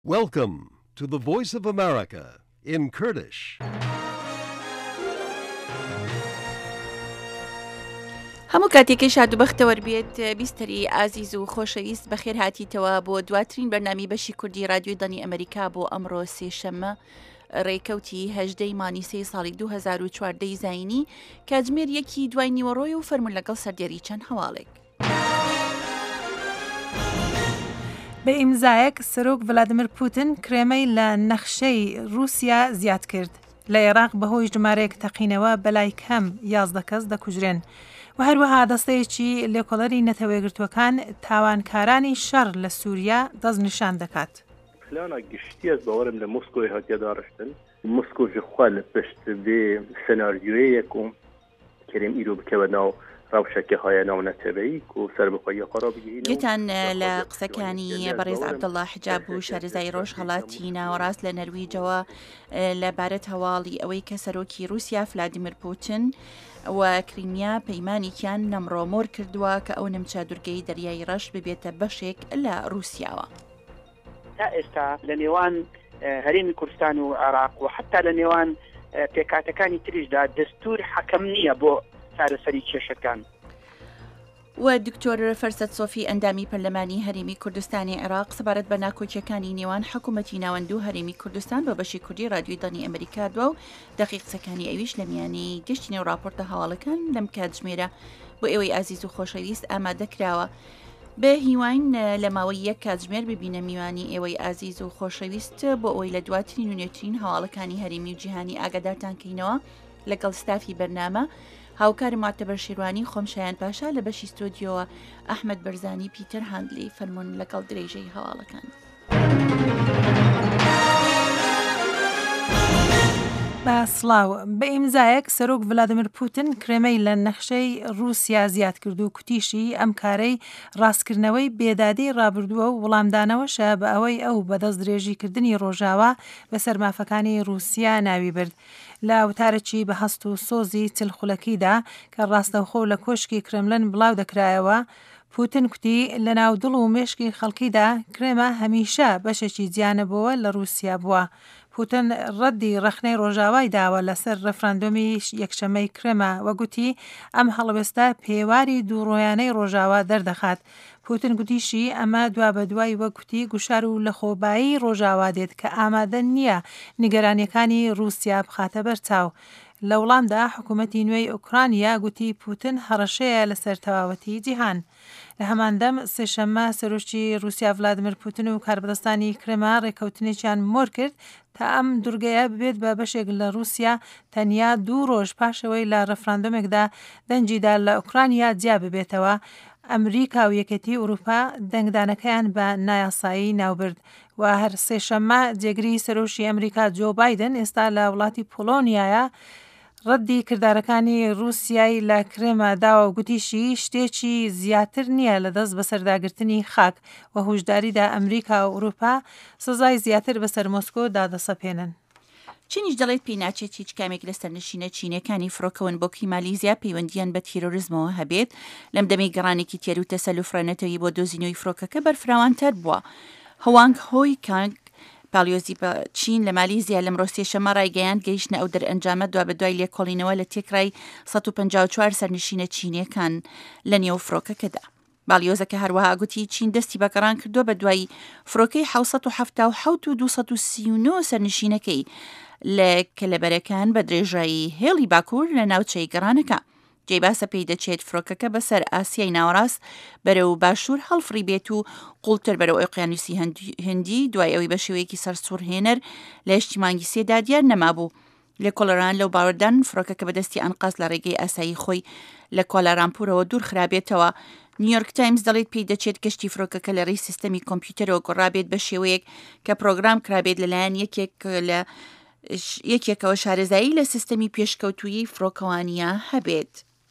Welcome to the Voice of America in Kurdish. هەموو کاتێکی شادوبەختەوە بێت بیستەری ئازیز و خۆشەویست بەخێر هاتیتەوە بۆ دواترین بەرنامی بەشی کوردی رادیۆی دانی ئەمریکا بۆ ئەمڕۆ سێشەممە ڕێکەوتی 18 مانیسەی ساڵی 2014 زاینی کاتژمێر یەکی دوای نیوەڕۆی و فەرمون لەگەڵ سەردێری چەند هەواڵێک. بە ئیمزایەک سەرۆک ڤلادیمیر پوتین کرێمەی لە نەخشەی رووسیا زیاد کرد. لە عێراق بەهۆی ژمارەیەک تەقینەوە بەلای کەم 11 کەس دەکوژرێن. و هەروەها دەستەیەکی لێکۆڵەری نەتەوەیەگرتوەکان تاوانکارانی شەڕ لە سووریا دەست نیشان دەکات. خلانا گشتی از باورم لە موسکۆی هاتیە داڕشتن موسکۆ ژخوا لە پشت بێ سەناریۆیەک و کەریم ئیرۆ بکەوە ناو ڕاوشەکە هایە ناو نەتەوەیەک و سەربەخۆیە قەرا بگیرین. گوتان لە قسەکانی بەڕێز عەبدوڵڵا حجاب و شارەزای ڕۆژهەڵاتی ناوەڕاست لە نەرویجەوە لەبارەت هەواڵی ئەوەی کە سەرۆکی رووسیا ڤلادیمیر پوتین و کریمیا پەیمانێکیان نەمڕۆمۆر کردووە کە ئەو نەمچە دوورگەی دەریای ڕەش ببێتە بەشێک لە رووسیاوە. تا ئێستا لە نێوان هەرێمی کوردستان و عێراق و حتا لە نێوان پێکاتەکانی تریشدا دەستور حەکەم نییە بۆ چارەسەری کێشەکان. و دکتۆر فەرسەد سۆفی ئەندامی پەرلەمانی هەرێمی کوردستانی عێراق سەبارەت بە ناکۆچیەکانی نێوان حکوومەتی ناوەندوو هەرێمی کوردستان بە بەشی کوردی رادیۆی دانی ئەمریکا دووە و دەقیق قسەکانی ئەویش لە میانی گەشتی نێو راپۆرتە هەواڵەکان لەم کاتژمێرە بۆ ئێوەی ئازیز و خۆشەویست ئامادەکراوە. بە هیواین لە ماوەی یەک کاتژمێر ببینە میوانی ئێوەی ئازیز و خۆشەویست بۆ ئەوەی لە دواترین و نوێترین هەواڵەکانی هەرێمی و جیهانی ئاگادارتان کەینەوە لەگەڵ ستافی بەرنامە هاوکاری معتەبەر شیروانی خۆم شایان پاشا لە بەشی ستۆدیۆوە ئەحمەد بەرزانی پیتەر هاندلی فەرمون لەگەڵ درێژەی هەواڵەکان. بە سڵاو بە ئیمزایەک سەرۆک ڤلادیمیر پوتین کرێمەی لە نەخشەی رووسیا زیاد کرد و کوتیشی ئەم کارەی ڕاستکردنەوەی بێدادی ڕابردووە و وەڵامدانەوەشە بە ئەوەی ئەو بەدەست درێژیکردنی ڕۆژاوە بە سەرمافەکانی رووسیا ناوی برد. لە وتارێکی بە هەست و سۆزی چلخولەکیدا کە ڕاستەوخۆ لە کۆشکی کرملن بڵاو دەکرایەوە پوتین کوتی لە ناو دڵ و مێشکی خەڵکیدا کرێمە هەمیشە بەشێکی جیانەبەوە لە رووسیا بووە. پوتین ڕەدی ڕەخنەی ڕۆژاوای داوە لەسەر ڕەفراندۆمی یەکشەمەی کرێمە وەگوتی ئەم هەڵوێستە پێواری دووڕۆیانەی ڕۆژاوا دەردەخات. پوتین گوتیشی ئەمە دوا بە دوای وەگوتی گوشار و لە خۆبایی ڕۆژاوا دێت کە ئامادە نییە نیگەرانیەکانی رووسیا بخاتە بەرچاو. لە وڵامدا حکوومەتی نوێی ئوکرانیا گوتی پوتین هەڕەشەیە لەسەر تەواوەتی جیهان. لە هەماندەم سێشەممە سەرۆکی رووسیا ڤلادیمیر پوتین و کاربەدەستانی کرێمە ڕێکەوتنێکیان مۆر کرد تا ئەم دوورگەیە ببێت بە بەشێک لە رووسیا تەنیا 2 ڕۆژ پاشەوەی لە ڕەفراندۆمێکدا دەنجیدا لە ئوکرانیا جیا ببێتەوە. ئەمریکا و یەکێتی ئوروپا دەنگدانەکەیان بە نایاسایی ناوبرد و هەر سێشەممە جێگری سەرۆشی ئەمریکا جۆ بایدن ئێستا لە وڵاتی پۆلۆنیایە ڕەدی کردارەکانی رووسیای لە کرێمە داوە و گوتیشی شتێکی زیاتر نییە لە دەست بەسەرداگرتنی خاک و هوشداریدا ئەمریکا و ئوروپا سزای زیاتر بەسەر مۆسکۆ دادەسەپێنن. چینیش دەڵێت پێی ناچێت هیچ کامێک لە سەرنشینە چینەکانی فڕۆکەون بۆکی مالیزیا پەیوەندیان بە تیرۆریزمەوە هەبێت لەم دەمەی گەڕانێکی تێر و تەسەلوفرەنەتەوەی بۆ دۆزینەوەی فڕۆکەکە بەرفراوانتر بووە. هەوانگ هۆی کانگ پالیۆزی بە چین لە مالیزیا لەم ڕۆستێشەمە ڕایگەیان گەیشتنە ئەو دەرئەنجامە دوا بە دوای لێکۆڵینەوە لە تێکرای 154 سەرنشینە چینیەکان لە نێو فڕۆکەکەدا. بالیۆزەکە هەروەها گوتی چین دەستی بەگەڕان کردووە بە دوای فڕۆکەی 777 و 239 سەرنشینەکەی لە کەلەبەرەکان بە درێژایی هێڵی باکوور لە ناوچەی گەڕانەکە. جێباسە پێی دەچێت فڕۆکەکە بەسەر ئاسیای ناوەڕاست بەرەو باشوور هەڵفری بێت و قوڵتر بەرەو ئۆقیانوسی هەندی دوای ئەوەی بە شێوەیەکی سەرسوورهێنەر لە هێشتی مانگی سێدا دیار نەمابوو. لە کۆلەران لەو باوەردان فڕۆکەکە بەدەستی ئەنقاز لە ڕێگەی ئاسایی خۆی لە کوالالامپورەوە دوور خرابێتەوە. نیویۆرک تایمز دەڵێت پێی دەچێت گەشتی فڕۆکەکە لە ڕێی سیستەمی کۆمپیوتەرەوە گۆڕابێت بە شێوەیەک کە پرۆگرام کرابێت لەلایەن یەکێکەوە شارەزایی لە سیستەمی پێشکەوتووی فڕۆکەوانیە هەبێت.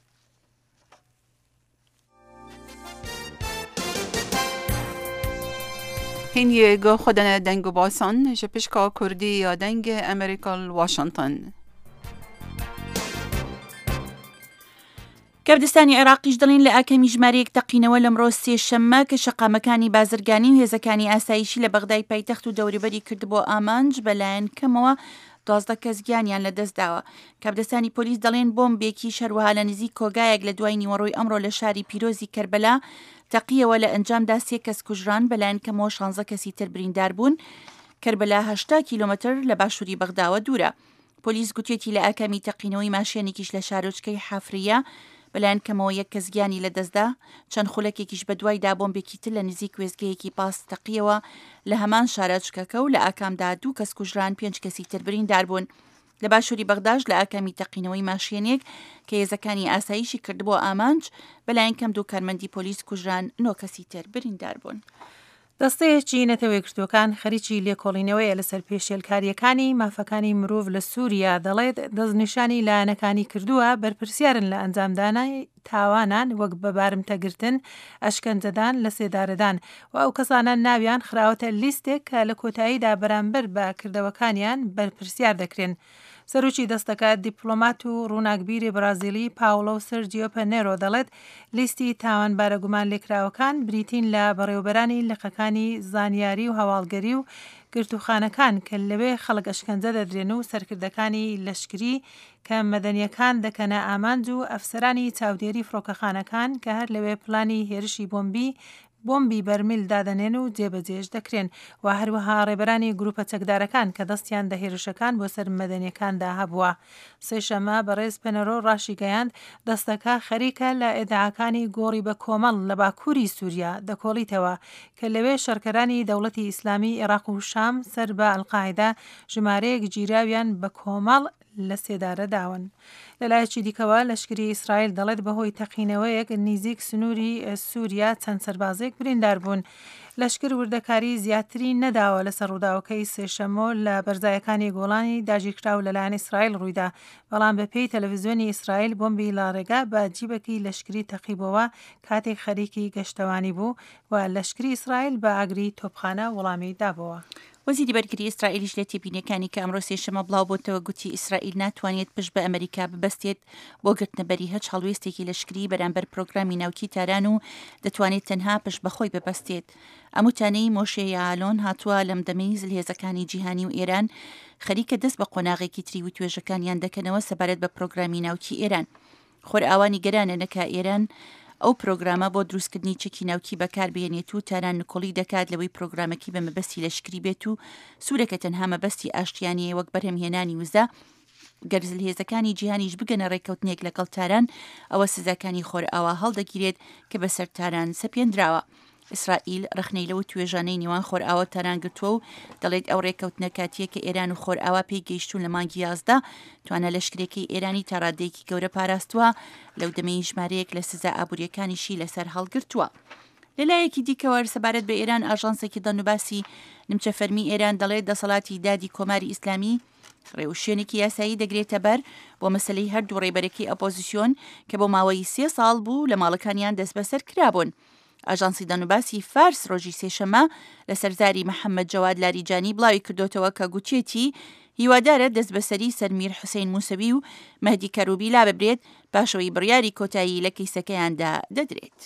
هینیه گو خودن دنگ و باسان جپشکا کردی یا دنگ امریکا واشنطن. کابدستانی عێراقیش دەڵێن لە ئاکەمی ژمارەیەک تەقینەوە لەمڕۆ سێشەممە کە شەقامەکانی بازرگانی و هێزەکانی ئاسایشی لە بەغدای پایتەخت و دەوروبەری کردبووە ئامانج بەلایەن کەمەوە 12 کەس گیانیان لە دەستداوە. کابدستانی پۆلیس دەڵێن بۆمبێکی شەروەها لە نزیک کۆگایەک لە دوای نیوەڕۆی ئەمڕۆ لە شاری پیرۆزی کەربەلا تەقیەوە لە ئەنجامدا 3 کەس کوژران بەلایەن کەمەوە 16 کەسی تر بریندار بوون. کەربەلا 80 کیلۆمەتر لە باشووری بەغداوە دوورە. پۆلیس گوتێتی لە ئاکەمی تەقینەوەی ماشێنێکیش لە شارۆچکەی حافریە بەلایەن کەمەوە 1 کەس گیانی لە دەستدا، چەند خولەکێکیش بە دوایدا بۆمبێکی تر لە نزیک وێزگەیەکی پاس تەقیەوە لە هەمان شارۆچکەکە و لە ئاکامدا 2 کەس کوژران 5 کەسی تر بریندار بوون. لە باشووری بەغداش لە ئاکامی تەقینەوەی ماشێنێک کە هێزەکانی ئاسایشی کردبووە ئامانج بەلایەن کەم 2 کارمەندی پۆلیس کوژران 9 کەسی تر بریندار بوون. دەستەیەکی نەتەوەی کردوەکان خەریکی لێکۆڵینەوەیە لەسەر پێشێلکاریەکانی مافەکانی مرۆڤ لە سووریا دەڵێت دەستنیشانی لایەنەکانی کردووە بەرپرسیارن لە ئەنجامدانای تاوانان وەک بەبارمتەگرتن، ئەشکەنجەدان لە سێدارەدان و ئەو کەسانە ناویان خراوەتە لیستێک کە لە کۆتاییدا بەرامبەر بە کردەوەکانیان بەرپرسیار دەکرێن. سەرۆکی دەستەکە دیپلۆمات و ڕووناکبیری برازیلی پاولۆ سەرجیۆ پەنێرۆ دەڵێت لیستی تاوانبارە گومان لێکراوەکان بریتین لە بەڕێوەبەرانی لقەکانی زانیاری و هەواڵگەری و گرتوخانەکان کە لەوێ خەڵک ئەشکەنجە دەدرێن و سەرکردەکانی لەشکری کە مەدەنیەکان دەکەنە ئامانج و ئەفسەرانی چاودێری فڕۆکەخانەکان کە هەر لەوێ پلانی هێرشی بۆمبی بەرمیل دادەنێن و جێبەجێش دەکرێن و هەروەها ڕێبەرانی گروپە چەکدارەکان کە دەستیان دە هێرشەکان بۆ سەر مەدەنیەکاندا هەبووە. سێشەممە بەڕێز پەنەرۆ ڕاشی گەیاند دەستەکە خەریکە لە ئێدعاکانی گۆڕی بە کۆمەڵ لە باکووری سووریا دەکۆڵیتەوە کە لەوێ شەرکەرانی دەوڵەتی ئیسلامی عێراق و شام سەر بە ئەڵقاعیدا ژمارەیەک گیراویان بە کۆمەڵ لە سێدارە داون. لەلایەکی دیکەوە لەشکری ئیسرائیل دەڵێت بەهۆی تەقینەوەیەک نزیک سنووری سووریا چەند سەربازێک بریندار بوون. لەشکر وردەکاری زیاتری نەداوە لەسەر ڕووداوەکەی سێشەممە لە بەرزایەکانی گۆڵانی داگیرکراو لەلایەن ئیسرائیل ڕوویدا، بەڵام بەپێی تەلەڤیزیۆنی ئیسرائیل بۆمبی لاڕێگا بە جیبەکی لەشکری تەقیبەوە کاتێک خەریکی گەشتەوانی بوو و لەشکری ئیسرائیل بە ئاگری تۆپخانە وەڵامی دابەوە. وەزیری بەرگری ئیسرائیلیش لە تێبینیەکانی کە ئەمڕۆ سێشەممە بڵاو بۆتەوە گوتی ئیسرائیل ناتوانێت پشت بە ئەمریکا ببەستێت بۆ گرتنەبەری هەچ هەڵوێستێکی لەشکری بەرامبەر پرۆگرامی ناوکی تاران و دەتوانێت تەنها پشت بەخۆی ببەستێت. ئەموتانەی مۆشێ یاعالۆن هاتووە لەم دەمەی زلهێزەکانی جیهانی و ئێران خەریکە دەست بە قۆناغێکی تری و توێژەکانیان دەکەنەوە سەبارەت بە پرۆگرامی ناوکی ئێران. خۆرئاوانی گەرانە نەکە ئێران ئەو پرۆگرامە بۆ دروستکردنی چەکی ناوکی بەکاربێنێت و تاران نکۆڵی دەکات لەوەی پرۆگرامەکی بە مەبەستی لەشکری بێت و سوورەکە تەنها مەبەستی ئاشتیانیە وەک بەرهەمهێنانی وزە گەرزلهێزەکانی جیهانیش بگەنە ڕێکەوتنێک لەگەڵ تاران ئەوە سزاکانی خۆرئاوا هەڵدەگیرێت کە بەسەر تاران سەپێنراوە. ئیسرائیل ڕخنەی لەوە توێژانەی نێوان خۆرئاوا تاران گرتووە و دەڵێت ئەو ڕێکەوتنە کاتیە کە ئێران و خۆرئاوا پێی گەیشتون لە مانگی 11 توانە لەشکرێکی ئێرانی تا ڕادەیەکی گەورە پاراستووە لەو دەمەی ژمارەیەک لە سزا ئابوووریەکانیشی لەسەر هەڵگرتووە. لەلایەکی دیکەوە سەبارەت بە ئێران ئاژانسێکی دەنوباسی نیمچە فەرمی ئێران دەڵێت دەسەڵاتی دادی کۆماری ئیسلامی ڕێوشێنێکی یاسایی دەگرێتە بەر بۆ مەسلەی هەردوو ڕێبەرەکی ئەپۆزیسیۆن کە بۆ ماوەی 3 ساڵ بوو لە ماڵەکانیان دەست بەسەر کرابوون. ئاژانسی دەنوباسی فارس ڕۆژی سێشەممە لە سەرزاری محەممەد جەواد لاریجانی بڵاوی کردوتەوە کە گوتێتی هیوادارە دەست بەسەری سەرمیر حوسێن موسەوی و مەهدی کەروبی لا ببرێت پاشەوەی بڕیاری کۆتایی لە کەیسەکەیاندا دەدرێت.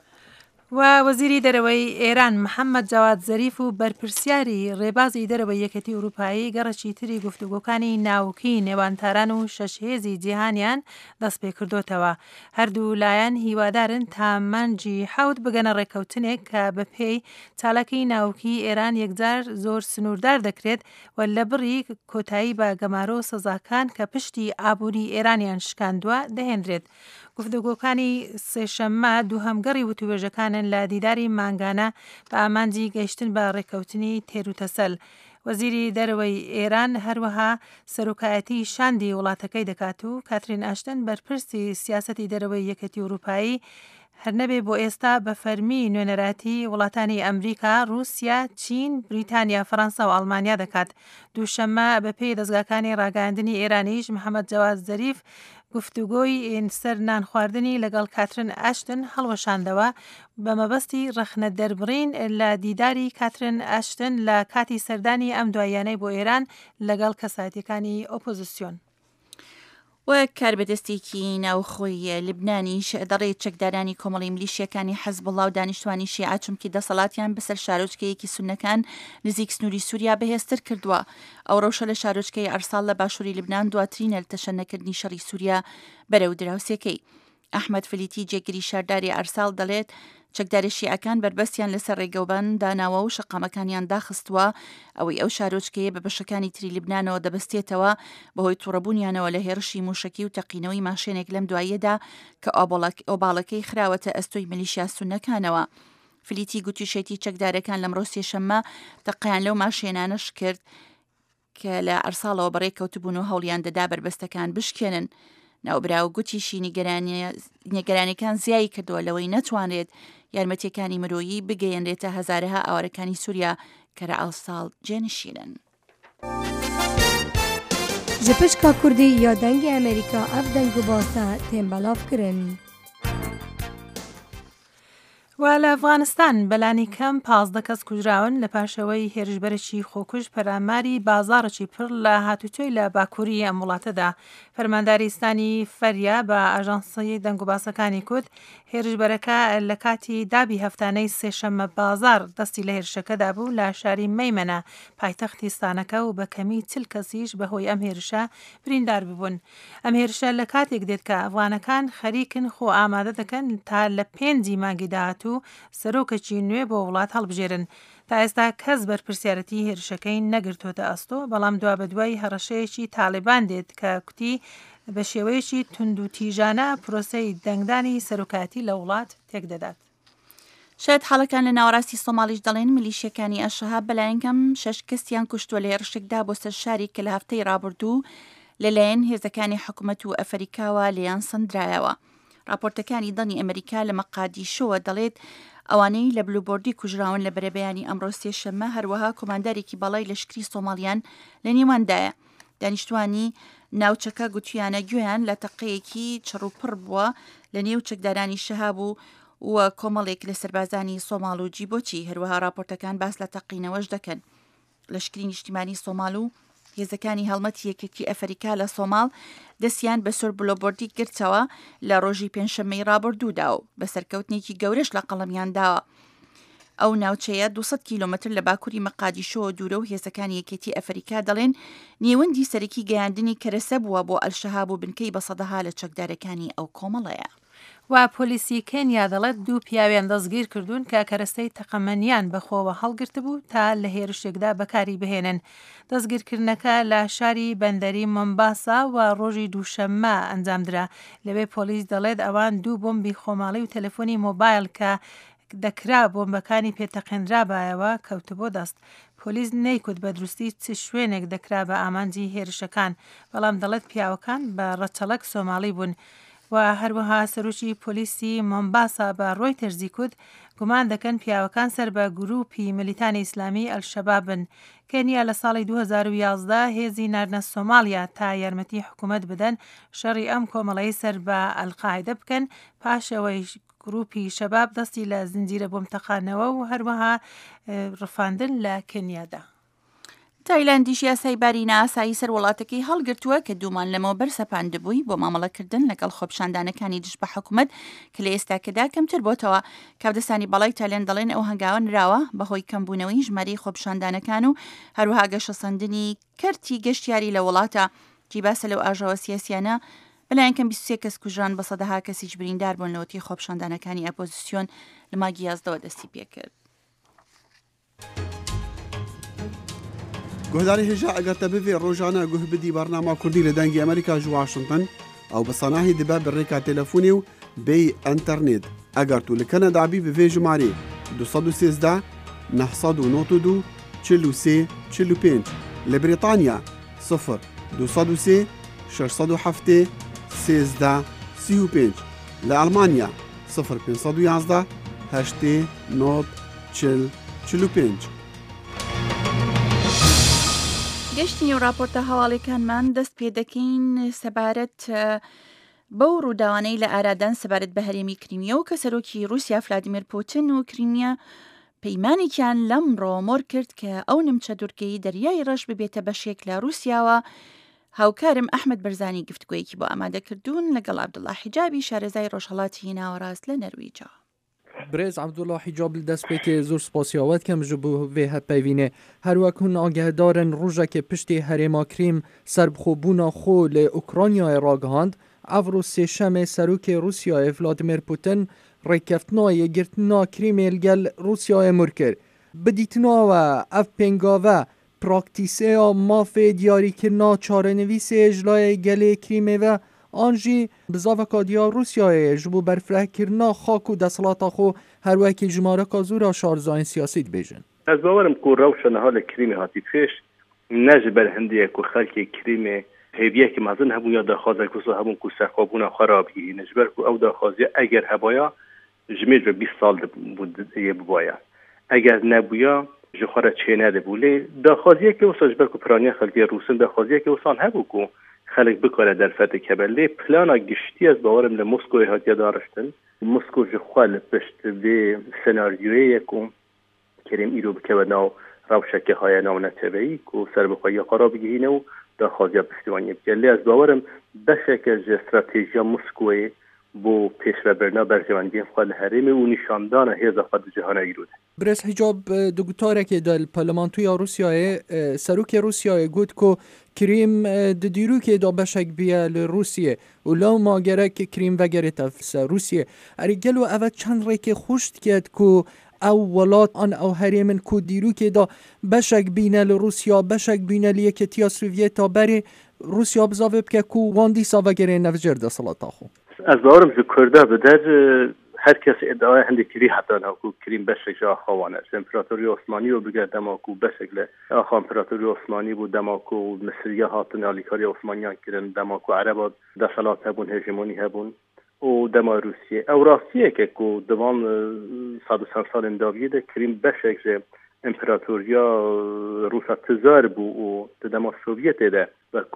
و وەزیری دەرەوەی ئێران محەممەد جەواد زەریف و بەرپرسیاری ڕێبازی دەرەوەی یەکەتی ئوروپایی گەڕەکی تری گفتوگۆکانی ناوکی نێوانتاران و شەشهێزی جیهانیان دەست پێ کردوتەوە. هەردوو لایەن هیوادارن تا مانجی حەوت بگەنە ڕێکەوتنێک کە بەپێی چالاکی ناوکی ئێران یەکجار زۆر سنووردار دەکرێت و لە بڕی کۆتایی بە گەمارۆ سەزاکان کە پشتی ئابووری ئێرانیان شکاندووە دەهێنرێت. گفتوگۆکانی سێشەممە دووهەمگەڕی وتوێژەکانن لە دیداری مانگانە بە ئامانجی گەیشتن بە ڕێکەوتنی تێروتەسەل. وەزیری دەرەوەی ئێران هەروەها سەرۆکایەتی شاندی وڵاتەکەی دەکات و کاترین ئاشتن بەرپرسی سیاسەتی دەرەوەی یەکەتی ئوروپایی هەرنەبێ بۆ ئێستا بە فەرمی نوێنەراتی وڵاتانی ئەمریکا، رووسیا، چین، بریتانیا، فەڕەنسا و ئەڵمانیا دەکات. دووشەممە بەپێی دەستگاکانی ڕاگەاندنی ئێرانیش محەممەد جەواد زەریف گفتوگۆی سەر نان خواردنی لەگەڵ کاترین ئاشتن هەڵوەشاندەوە بە مەبەستی ڕەخنە دەربڕین لە دیداری کاترین ئاشتن لە کاتی سەردانی ئەم دوایانەی بۆ ئێران لەگەڵ کەساتیەکانی ئۆپۆزیسیۆن. و کاربەدەستێکی ناوخۆی لبنانیش دەڕێت چەکدارانی کۆمەڵی ملیشیەکانی حەزب الله و دانیشتوانی شیعە چونکی دەسەڵاتیان بەسەر شارۆچکەیەکی سونەکان نزیک سنووری سووریا بەهێزتر کردووە. ئەو ڕەوشە لە شارۆچکەی ئەرساڵ لە باشووری لبنان دواترینە لە تەشەنەکردنی شەڕی سووریا بەرەو دراوسێکەی. ئەحمەد فلیتی جێگیری شارداری ئەرساڵ دەڵێت چەکداری شیعەکان بربەستیان لەسەر ڕێگەوبان داناوە و شەقامەکانیان داخستووە ئەوەی ئەو شارۆچکەیە بە بەشەکانی تری لبنانەوە دەبەستێتەوە بەهۆی تووڕەبوونیانەوە لە هێرشی موشکی و تەقینەوەی ماشێنێک لەم دواییەدا کە ئۆباڵەکەی خراوەتە ئەستۆی ملیشیا سونەکانەوە. فلیتی گوتیشێتی چەکدارەکان لەم ڕۆسیە شەممە تەقیان لەو ماشێنانەش کرد کە لە ئەرساڵەوە بەڕێکەوتبوون و هەوڵیان دەدا بربەستەکان بشکێنن. ناوبراو گوتیشی نیگەرانیەکان زیایی کردووە لەوەی نەتوانرێت یارمەتیەکانی مرۆیی بگەیەنرێتە هەزارەها ئاوارەکانی سووریا کە لە ئەڵساڵ جێنشینن. ji pişka Kurdî ya dengê Amerîka ev dengûbasa tên belav kirin. و لە ئەفغانستان بەلانی کەم 15 کەس کوژراون لە پاشەوەی هێرشبەرێکی خۆکوژ پەراماری بازارێکی پڕ لە هاتوچۆی لە باکووری ئەم وڵاتەدا. فەرمانداری ئیسلانی فەریا بە ئاژانسی دەنگوباسەکانی کوت هێرشبەرەکە لە کاتی دابی هەفتانەی سێشەممە بازار دەستی لە هێرشەکەدا بوو لە شاری مەیمەنە پایتەختی ستانەکە و بە کەمی 40 کەسیش بەهۆی ئەم هێرشە بریندار ببوون. ئەم هێرشە لە کاتێک دێت کە ئەفغانەکان خەریکن خۆ ئامادە دەکەن تا لە 5 مانگی داهاتوو سەرۆکەکی نوێ بۆ وڵات هەڵبژێرن. تا ئێستا کەس بەرپرسیارەتی هێرشەکەی نەگرتوۆتە ئەستۆ، بەڵام دوا بە دوای هەڕەشەیەکی تاالبان دێت کە کوتی بە شێوەیەکی تونند و تیژانە پرۆسەی دەنگدانی سەرۆکاتی لە وڵات تێک دەدات. شاید حاڵەکان لە ناوەڕاستی سۆمالیش دەڵێن ملیشیەکانی ئەشەهاب بەلایەنکەم 6 کەسیان کوشتووە لە هێرشێکدا بۆ سەر شاری کە لە هەفتەی ڕابردوو لەلایەن هێزەکانی حکوومەت و ئەفریکاوە لێیان سندرایەوە. راپۆرتەکانی دڵنی ئەمریکا لە مەقادیشۆوە دەڵێت ئەوانەی لە بلوبۆردی کوژراون لە بەرەبەیانی ئەمڕۆ سێشەممە هەروەها کۆماندارێکی بەڵای لەشکری سۆمالیان لە نێواندایە. دانیشتوانی ناوچەکە گوتیانە گوێیان لە تەقەیەکی چڕوپڕ بووە لە نێو چەکدارانی شەهابوو و کۆمەڵێک لە سەربازانی سۆماڵ و جیبۆتی. هەروەها راپۆرتەکان باس لە تەقینەوەش دەکەن. لەشکری نیشتیمانی سۆماڵ و هێزەکانی هەڵمەتی یەکێتی ئەفریکا لە سۆماڵ دەستیان بە سۆر بلۆبۆردی گرتەوە لە ڕۆژی پێنجشەممەی ڕابردوودا و بە سەرکەوتنێکی گەورەش لە قەڵەمیان داوە. ئەو ناوچەیە 200 کیلۆمتر لە باکووری مەقادیشۆ دوورە و هێزەکانی یەکێتی ئەفریکا دەڵێن نێوەندی سەرەکی گەیاندنی کەرەسە بووە بۆ ئەلشەهاب و بنکەی بە سەدەها لە چەکدارەکانی ئەو کۆمەڵەیە. و پۆلیسی کێنیا دەڵێت 2 پیاویان دەستگیر کردوون کە کەرەستەی تەقەمەنیان بەخۆوە هەڵگرت بوو تا لە هێرشێکدا بەکاری بهێنن. دەستگیرکردنەکە لە شاری بەندەری مۆمباسا و ڕۆژی دووشەممە ئەنجامدرا. لەوێ پۆلیس دەڵێت ئەوان 2 بۆمبی خۆماڵی و تەلەفۆنی مۆبایل کە دەکرا بۆمبەکانی پێتەقێنرا بایەوە کەوتبۆ دەست. پۆلیس نەیکوت بە دروستی چ شوێنێک دەکرا بە ئامانجی هێرشەکان، بەڵام دەڵێت پیاوەکان بە ڕەچەڵک سۆماڵی بوون. و هەروەها سەرۆکی پۆلیسی مۆمباسا بە ڕۆی تەرزی کوت گومان دەکەن پیاوەکان سەر بە گروپی ملیتانی ئیسلامی ئەلشەبابن. کێنیا لە ساڵی 2011 هێزی ناردنە سۆمالیا تا یارمەتی حکوومەت بدەن شەڕی ئەم کۆمەڵەی سەر بە ئەلقاعیدە بکەن پاشەوەی گروپی شەباب دەستی لە زنجیرە بۆمتەقانەوە و هەروەها ڕفاندن لە کێنیادا. تایلاندیش یاسای باری ناسایی سەر وڵاتەکەی هەڵگرتووە کە دوومان لەمەوە بەرسەپاندبووی بۆ مامەڵەکردن لەگەڵ خۆپشاندانەکانی دژ بە حکوومەت کە لە ئێستاکەدا کەمتر بۆتەوە. کاودەستانی بەڵای تایلەند دەڵێن ئەو هەنگاوە نراوە بەهۆی کەمبوونەوەی ژمارەی خۆپشاندانەکان و هەروەها گەشەسەندنی کەرتی گەشتیاری لە وڵاتە. جیباسە لەو ئاژەوە سیاسیانە بەلایەنکەم 23 کەس کوژران بە سەدەها کەسیش بریندار بوون لەوەتی خۆپشاندانەکانی ئەپۆزیسیۆن لە ماگی 11 دەستی پێکرد. گۆداری هێژا ئەگەرتە بێ ڕۆژانە گوه بدی بەرنامە کوردی لە دەنگی ئەمریکا ژ واشنگتن ئەو بەسەناهی دەبە بڕێکا تەلەفۆنی و بێی ئەنتەرنێت ئەگەر تو لە کەنەدابی بێ ژمارە 213 992 43 45 لە بریتانیا 0 203 607 13 35 لە ئەڵمانیا 0511 8 9 40 45. گەشتنی و راپۆرتە هەواڵەکانمان دەست پێ دەکەین سەبارەت بەو ڕووداوانەی لە ئارادان سەبارەت بە هەرێمی کریمیا و کە سەرۆکی رووسیا ڤلادیمیر پوتین و کریمیا پەیمانێکیان لەمڕۆ مۆر کرد کە ئەو نمچە دوورگەی دەریای ڕەش ببێتە بەشێک لە رووسیاوە هاوکارم ئەحمەد بەرزانی گفتگویەکی بۆ ئامادەکردوون لەگەڵ عەبدوڵڵا حیجابی شارەزای ڕۆژهەڵاتی ناوەڕاست لە نەرویجا. برێز عەبدوڵڵا حیجاب دەست پێکێ زۆر سپاسیاوەت کەم ji bo vê hevpeyvînê her wek hûn agehdar in rojekê piştî herêma Krîm serbixwebûna xwe li Ukraynayê ragihand ev roj sêşemê serokê Rûsyayê Vladimir Putin rêkeftina yêgirtina Krîmê li gel Rûsyayê mir kir. Bi dîtina we ev pêngave praktîseya mafê diyarîkirina çarenivîsê ji layê gelê Krîmê ve an jî bi zaveka diya Rûsyayê ji bo berfirehkirina xak û desthilata xwe her wekî ji mareka zûra şarzayên siyasî dibêjin. Ez bawerim ku rewşa niha li Krîmê hatî pêş ne ji ber hindiyê ku xelkê Krîmê hêviyekî mezin hebûn ya daxwazek wisa hebûn ku serxwebûna xwe rabigihîne ji ber ku ew daxwaziya eger hebaya ji mêj ve 20 sal yê bibaya. Eger nebûya ji xwe re çêne dibû lê daxwaziyekê wisa ji ber ku piraniya xelkê Rûsîn daxwaziyekê wisan hebû ku xelek bikare derfetê kebe lê plana giştî ez bawerim li Moskowê hatiye dariştin. Moskow ji xwe li pişt vê senaryoyê ku kerêm îro bikeve nav rewşeke haya navnetebeyî ku serbixweyiya xwe rabigihîne û daxwaziya piştîvaniyê bike. Lê ez bawerim beşeke ji stratejiya Moskowê bo pêşvebirina berjewendiyên xwe li herêmê û nîşandana hêza xwe di cihana îro de. Birêz Hicab di gutarekê de li Parlamentoya Rûsyayê serokê Rûsyayê got ku Krîm di dîrokê da beşek biye li Rûsyê û lewma gerek Krîm vegerête Rûsyê. Erê gelo ev çend rêkê xweş diket ku ew welat an ew herêmin ku dîrokê da beşek bîne li Rûsya beşek bîne li Yekîtiya Sovyêta berê Rûsya bizave bike ku wan dîsa vegerê nevcir desthilata xwe. Ez bawerim ji Kurda bi der her kes iddiaya hindekî vî hetana ku Krîm beşek ji axa wan e. Ji İmparatoriya Osmanî bige dema ku beşek li axa İmparatoriya Osmanî bû dema ku Misiriya hatin alîkariya Osmaniyan kirin dema ku Ereba deselat hebûn hejemonî hebûn û dema Rûsyê. Ew rastiyeke ku divan sad û sed salên dawiyê de Krîm beşek ji İmparatoriya Rûsa tizar bû û di dema Sovyetê de wekû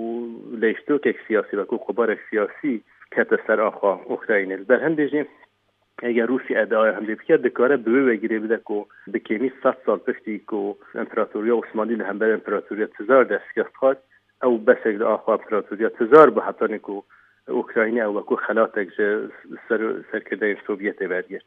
lêştokek siyasî wekû xwebarek siyasî kete ser axa Ukraynê. Li ber hindê jî eger Rûsya edaya hemdê bike dikare bi wê vegirê bide ku bi kêmî 100 sal piştî ku İmparatoriya Osmanî li hember İmparatoriya tizar destgeh xwast ew besek li axa İmparatoriya tizar bi hetanê ku Ukraynê ew wekû xelatek ji serkirdeyên Sovyetê wergirt.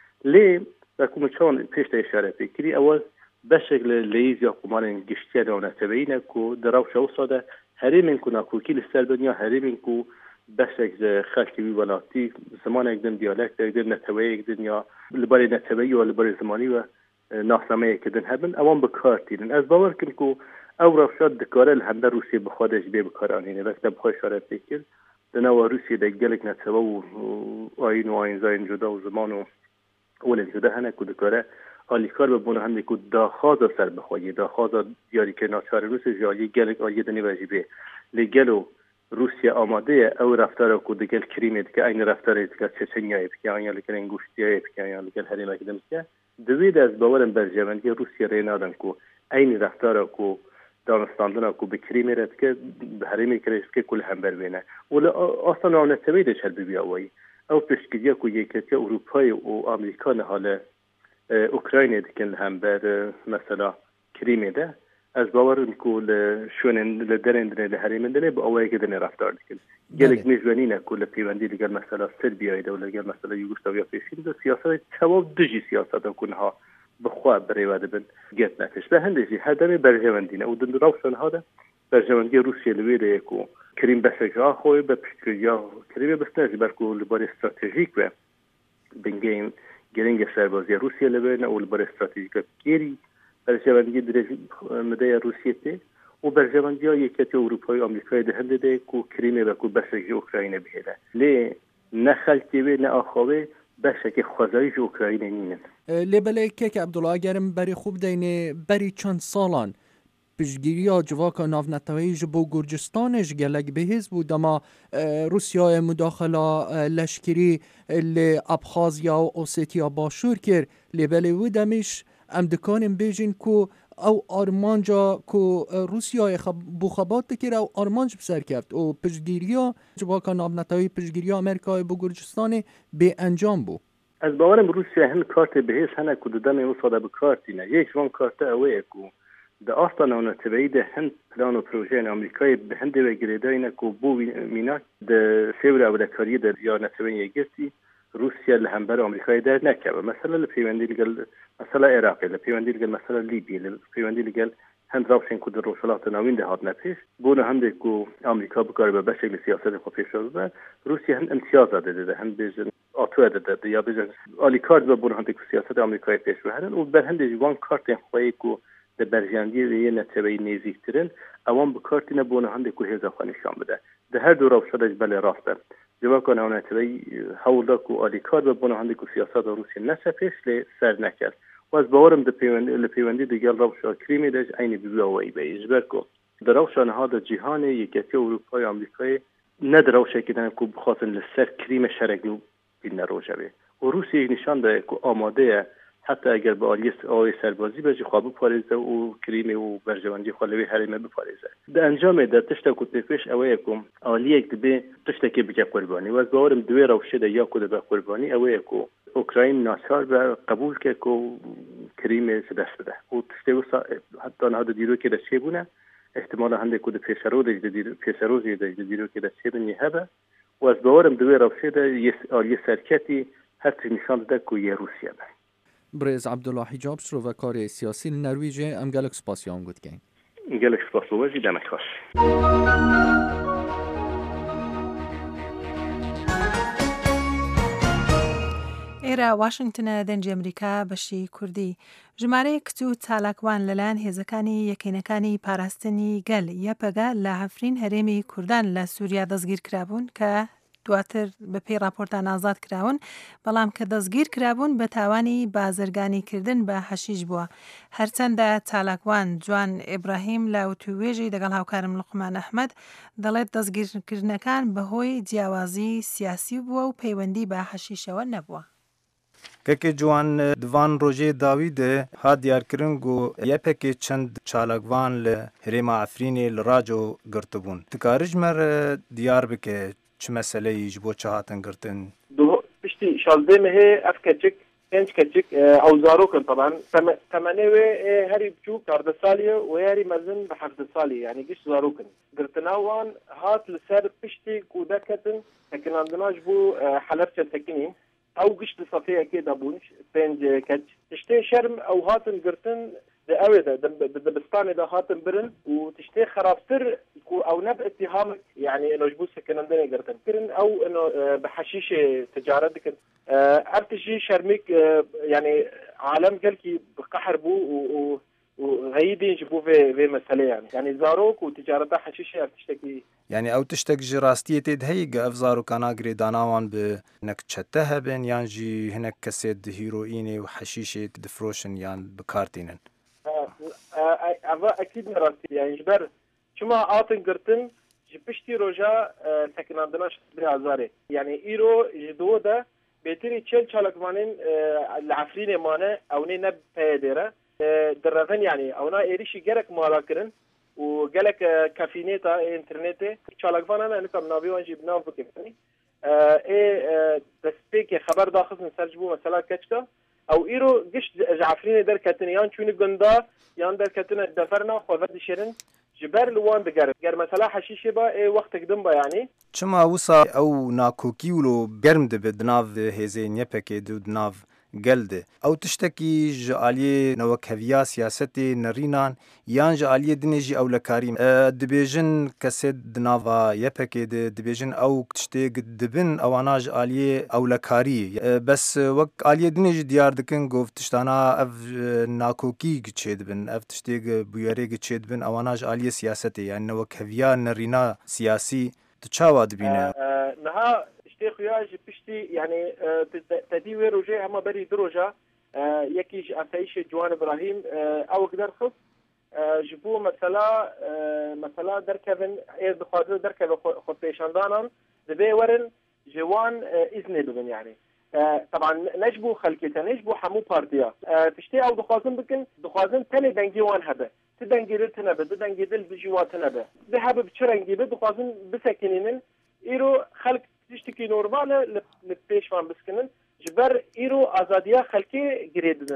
Lê wekû min çawan pêş de îşare pê kirî ew beşek li lêîziya qumanên giştiya navnetebeyî ne ku di rewşa wisa de herêmên ku nakokî li ser bin ya herêmên ku beşek ji xelkê wî welatî zimanek din diyalektek din neteweyek din ya li berê neteweyî ya li berê zimanî we nasnameyekê din hebin ewan bi kar tînin. Ez bawer kim ku ew rewşa dikare li hember Rûsyê bi xwe de ji bê bi kar anîne wek te bi xwe îşare pê kir di nava Rûsyê de gelek netewe û ayîn û ayînzayên cuda û ziman û welên cuda hene ku dikare alîkar bibûne hemdê ku daxwaza serbixweyî daxwaza diyarîkirina çarenivîsê ji aliyê gelek aliyê dinê ve jî bê lê gelo Rusya amade ye ew reftara ku digel Krîmê dike aynı reftarê dike Çeçenyayê bike ya li gel Inguştiyayê bike ya li gel herêmekê de bike di wê de ez bawerim berjevendiya Rûsya rê nadin ku aynı reftara ku danistandina ku bi Krîmê re dike bi herêmekê re dike ku li hember bêne û li asla navneteweyê de çelbîviya wayî ew piştgiriya ku Yekîtiya Ewropayê û Amerîka niha li Ukraynê dikin li hember mesela Krîmê de ez bawerim ku li şûnên li derên dinê li herêmên dinê bi awayekê dinê reftar dikin. Gelek mêjvenîne ku li pêwendî li gel mesela Serbiyayê de û li gel mesela Yugoslavya pêşîn de siyaseta çawa dijî siyaseta ku niha bi xwe birêve dibin get nekiş. Ve hindê jî her demê berjewendîne û din rewşa niha de berjewendiya Rûsyê li wê de ye ku Krîm beşek ji axwe bi piştgiriya Krîmê bistine ji ber ku li berê stratejîk ve bingehên giringe serbaziya Rûsyê li wê ne û li berê stratejîk ve gerî berjewendiya dirêj mideya Rûsyê tê û berjewendiya Yekîtiya Ewropayê û Amerîkayê di hindê de ku Krîmê wekû beşek ji Ukraynê bihêle. Lê ne xelkê wê ne axa wê beşekê xwezayî ji Ukraynê nînin. Lê belekek Abdullah gerim berî xwe bideyne berî çend salan piştgiriya civaka navneteweyî ji bo Gurcistanê ji gelek bihêz bû dema Rûsyayê mudaxela leşkerî li Abxazya û Osêtiya Başûr kir lê belê wî demîş em dikarin bêjin ku ew armanca ku Rûsyayê bû xebat dikir ew armanc bi ser keft û piştgiriya civaka navneteweyî piştgiriya Amerîkayê bi Gurcistanê bêencam bû. Ez bawerim Rûsya hin kartê bihêz hene ku di demê wisa de bi kar tîne. Yek ji wan karta ew ê ku ده أصلا أنا تبعيد هند بلان وبروجين أمريكاي بهند وجريدين كوبو ميناك ده سيورا ولا كاريه ده يا نتبعي يجتي روسيا لهمبر أمريكاي ده نكبه مثلا البيوندي لقال مثلا العراق البيوندي لقال مثلا ليبيا البيوندي لقال هند راوشين كود الروشلات ناوين ده هاد نفيش بونا هندكو أمريكا بقاربة بشكل سياسة خفيف شده روسيا هند امتياز ده هند بيجن أطوار ده يا بيجن آلی کارت ببونه هندکو سیاست آمریکایی پیش بردن و بر هند جوان کارت خویکو ده برجاندی ریه نتبعی نیزیکترین اوان بکارتی نبونه هندکو هزا خانشان بده ده هر دو راو شدش بله راسته جوا کنه اون نتبعی حول کو آلی کارت ببونه هندکو سیاست روسیه نشه پیش لی سر نکرد و از باورم ده پیوندی دیگر راو شا کریمی دهش اینی بیباوی بیش برکو در راو شانه ده جهان یکیتی اروپای آمریکایی ندر راو شکیدن کو بخاطن لسر کریم شرقلو بین روجبه و روسیه نشان ده که آماده حتی اگر به آلیه سربازی بجی خواب بپاریزه و کریم و برجواندی خالوی حریمه بپاریزه ده انجام ده تشتا کود پیش اوه کم آلیه یک دبه تشتا که بجه قربانی و از باورم دوی روشه ده یا کود به قربانی اوه که اوکراین ناچار به قبول که کریم سدست بده و تشتا حتی نهاد دیرو که ده چه بونه احتمالا هنده کود پیشروزی ده دیرو که ده چه بنی هبه و از باورم دوی روشه ده آلیه سرکتی هر نشان ده که یه روسیه به برز عبدالله حجاب شروع سیاسی نرویج ام گلک سپاسیان گود گین گلک سپاسیان دمک خوش ئێرە واشنگتنە دەنجی ئەمریکا بەشی کوردی ژمارەیە کچوو چالاکوان لەلایەن هێزەکانی یەکێنەکانی پاراستنی گەل یەپەگە لە هەفرین هەرێمی کوردان لە سووریا دەستگیر کرابوون کە دواتر بە پێی راپۆرتان ئازاد کراون بەڵام کە دەستگیر کرابوون بە تاوانی بازرگانیکردن بە حەشیش بووە هەرچەندە چالاکوان جوان ئێبراهیم لە وتوێژی لەگەڵ هاوکارم لوقمان ئەحمەد دەڵێت دەستگیرکردنەکان بەهۆی جیاوازی سیاسی بووە و پەیوەندی بە حەشیشەوە نەبووە که جوان دوان روژه داوید ها دیارکرن گو یپکی چند چالکوان لهرما عفرین لراجو گرتبون تکارج مر دیار بکه چه مسئله ایج بو چهاتن گرتن دو پشتی شالده مه اف کچک پنج کچک او زارو کن طبعا تمنه و هری بچو 14 سالیه و هری مزن به 17 سالیه یعنی گش زارو کن گرتناوان هات لسر پشتی کودکتن تکناندناش بو حلب چه تکنیم او قشت صفيه كده بونش بنج كج تشتي شرم او هاتن قرتن ده اوده ده بستاني ده هاتن برن وتشتي خرابتر او نب اتهامك يعني انه جبوس كنندني قرتن كرن او انه بحشيش تجارة كن ارتشي شرميك يعني عالم قالكي بقحر بو وغيدين جبو في مسألة يعني زاروك وتجارة حشيشة تشتكي يعني او تشتك جي راستية تدهيق افزارو كان اقري داناوان بنك تشتها بين يعني جي هناك كسيد هيرويني وحشيشة دفروشن يعني بكارتينن اكيد راستي يعني جبر شما آتن قرتن جبشتي روجا سكناندناش برازاري يعني ايرو جدو ده بيتري تشل چالكمانين العفرين مانه او ني نب پيدره درغن يعني اونا ايريشي جرك مالا كرن وجالك كافينيتا انترنت چالكفان انا نكم نابيوان جيب ناف بكفني دسبيك خبر داخل من سرجبو مثلا كچكا او ايرو قش جعفرين در كتنيان چون گندا يان در كتن دفرنا خوفت شيرن جبر لوان دقر گر مثلا حشيشه با وقت قدم با يعني چما وصا او ناكوكيولو گرم ده بدناف هزين يپك دو دناف گلده او تشتكي جاليه نوكهويا سياستي نرينان يان جاليه دنيجي او لكاريم دبيجن كسد نافا يپكي دبيجن او تشتي دبن او انا جاليه او لكاري بس وك اليه دنيجي ديار دكن گوف تشتانا اف ناكوكي گچيدبن اف تشتي بياري گچيدبن او انا جاليه سياستي يعني نوكهويا نرينا سياسي تشاوا دبينه نها خويا جبشتي يعني تدي روجه اما بري دروجه يكي افايش جوان ابراهيم او قدر خص جبو مثلا دركبن ايز بخاطر دركب خد بيشاندانان دبي ورن جوان اذن بدن يعني طبعا نجبو خلكته نجبو حمو بارديا تشتي او دخازن بكن دخازن تاني دنجي وان هبه تدنجي تنبه تدنجي دل بجوا تنبه ذهب بچرنجي بدخازن بسكنين ايرو خلق تشتكي نورمال لبيشوان بسكنن جبر ايرو ازاديا خلقي جريدن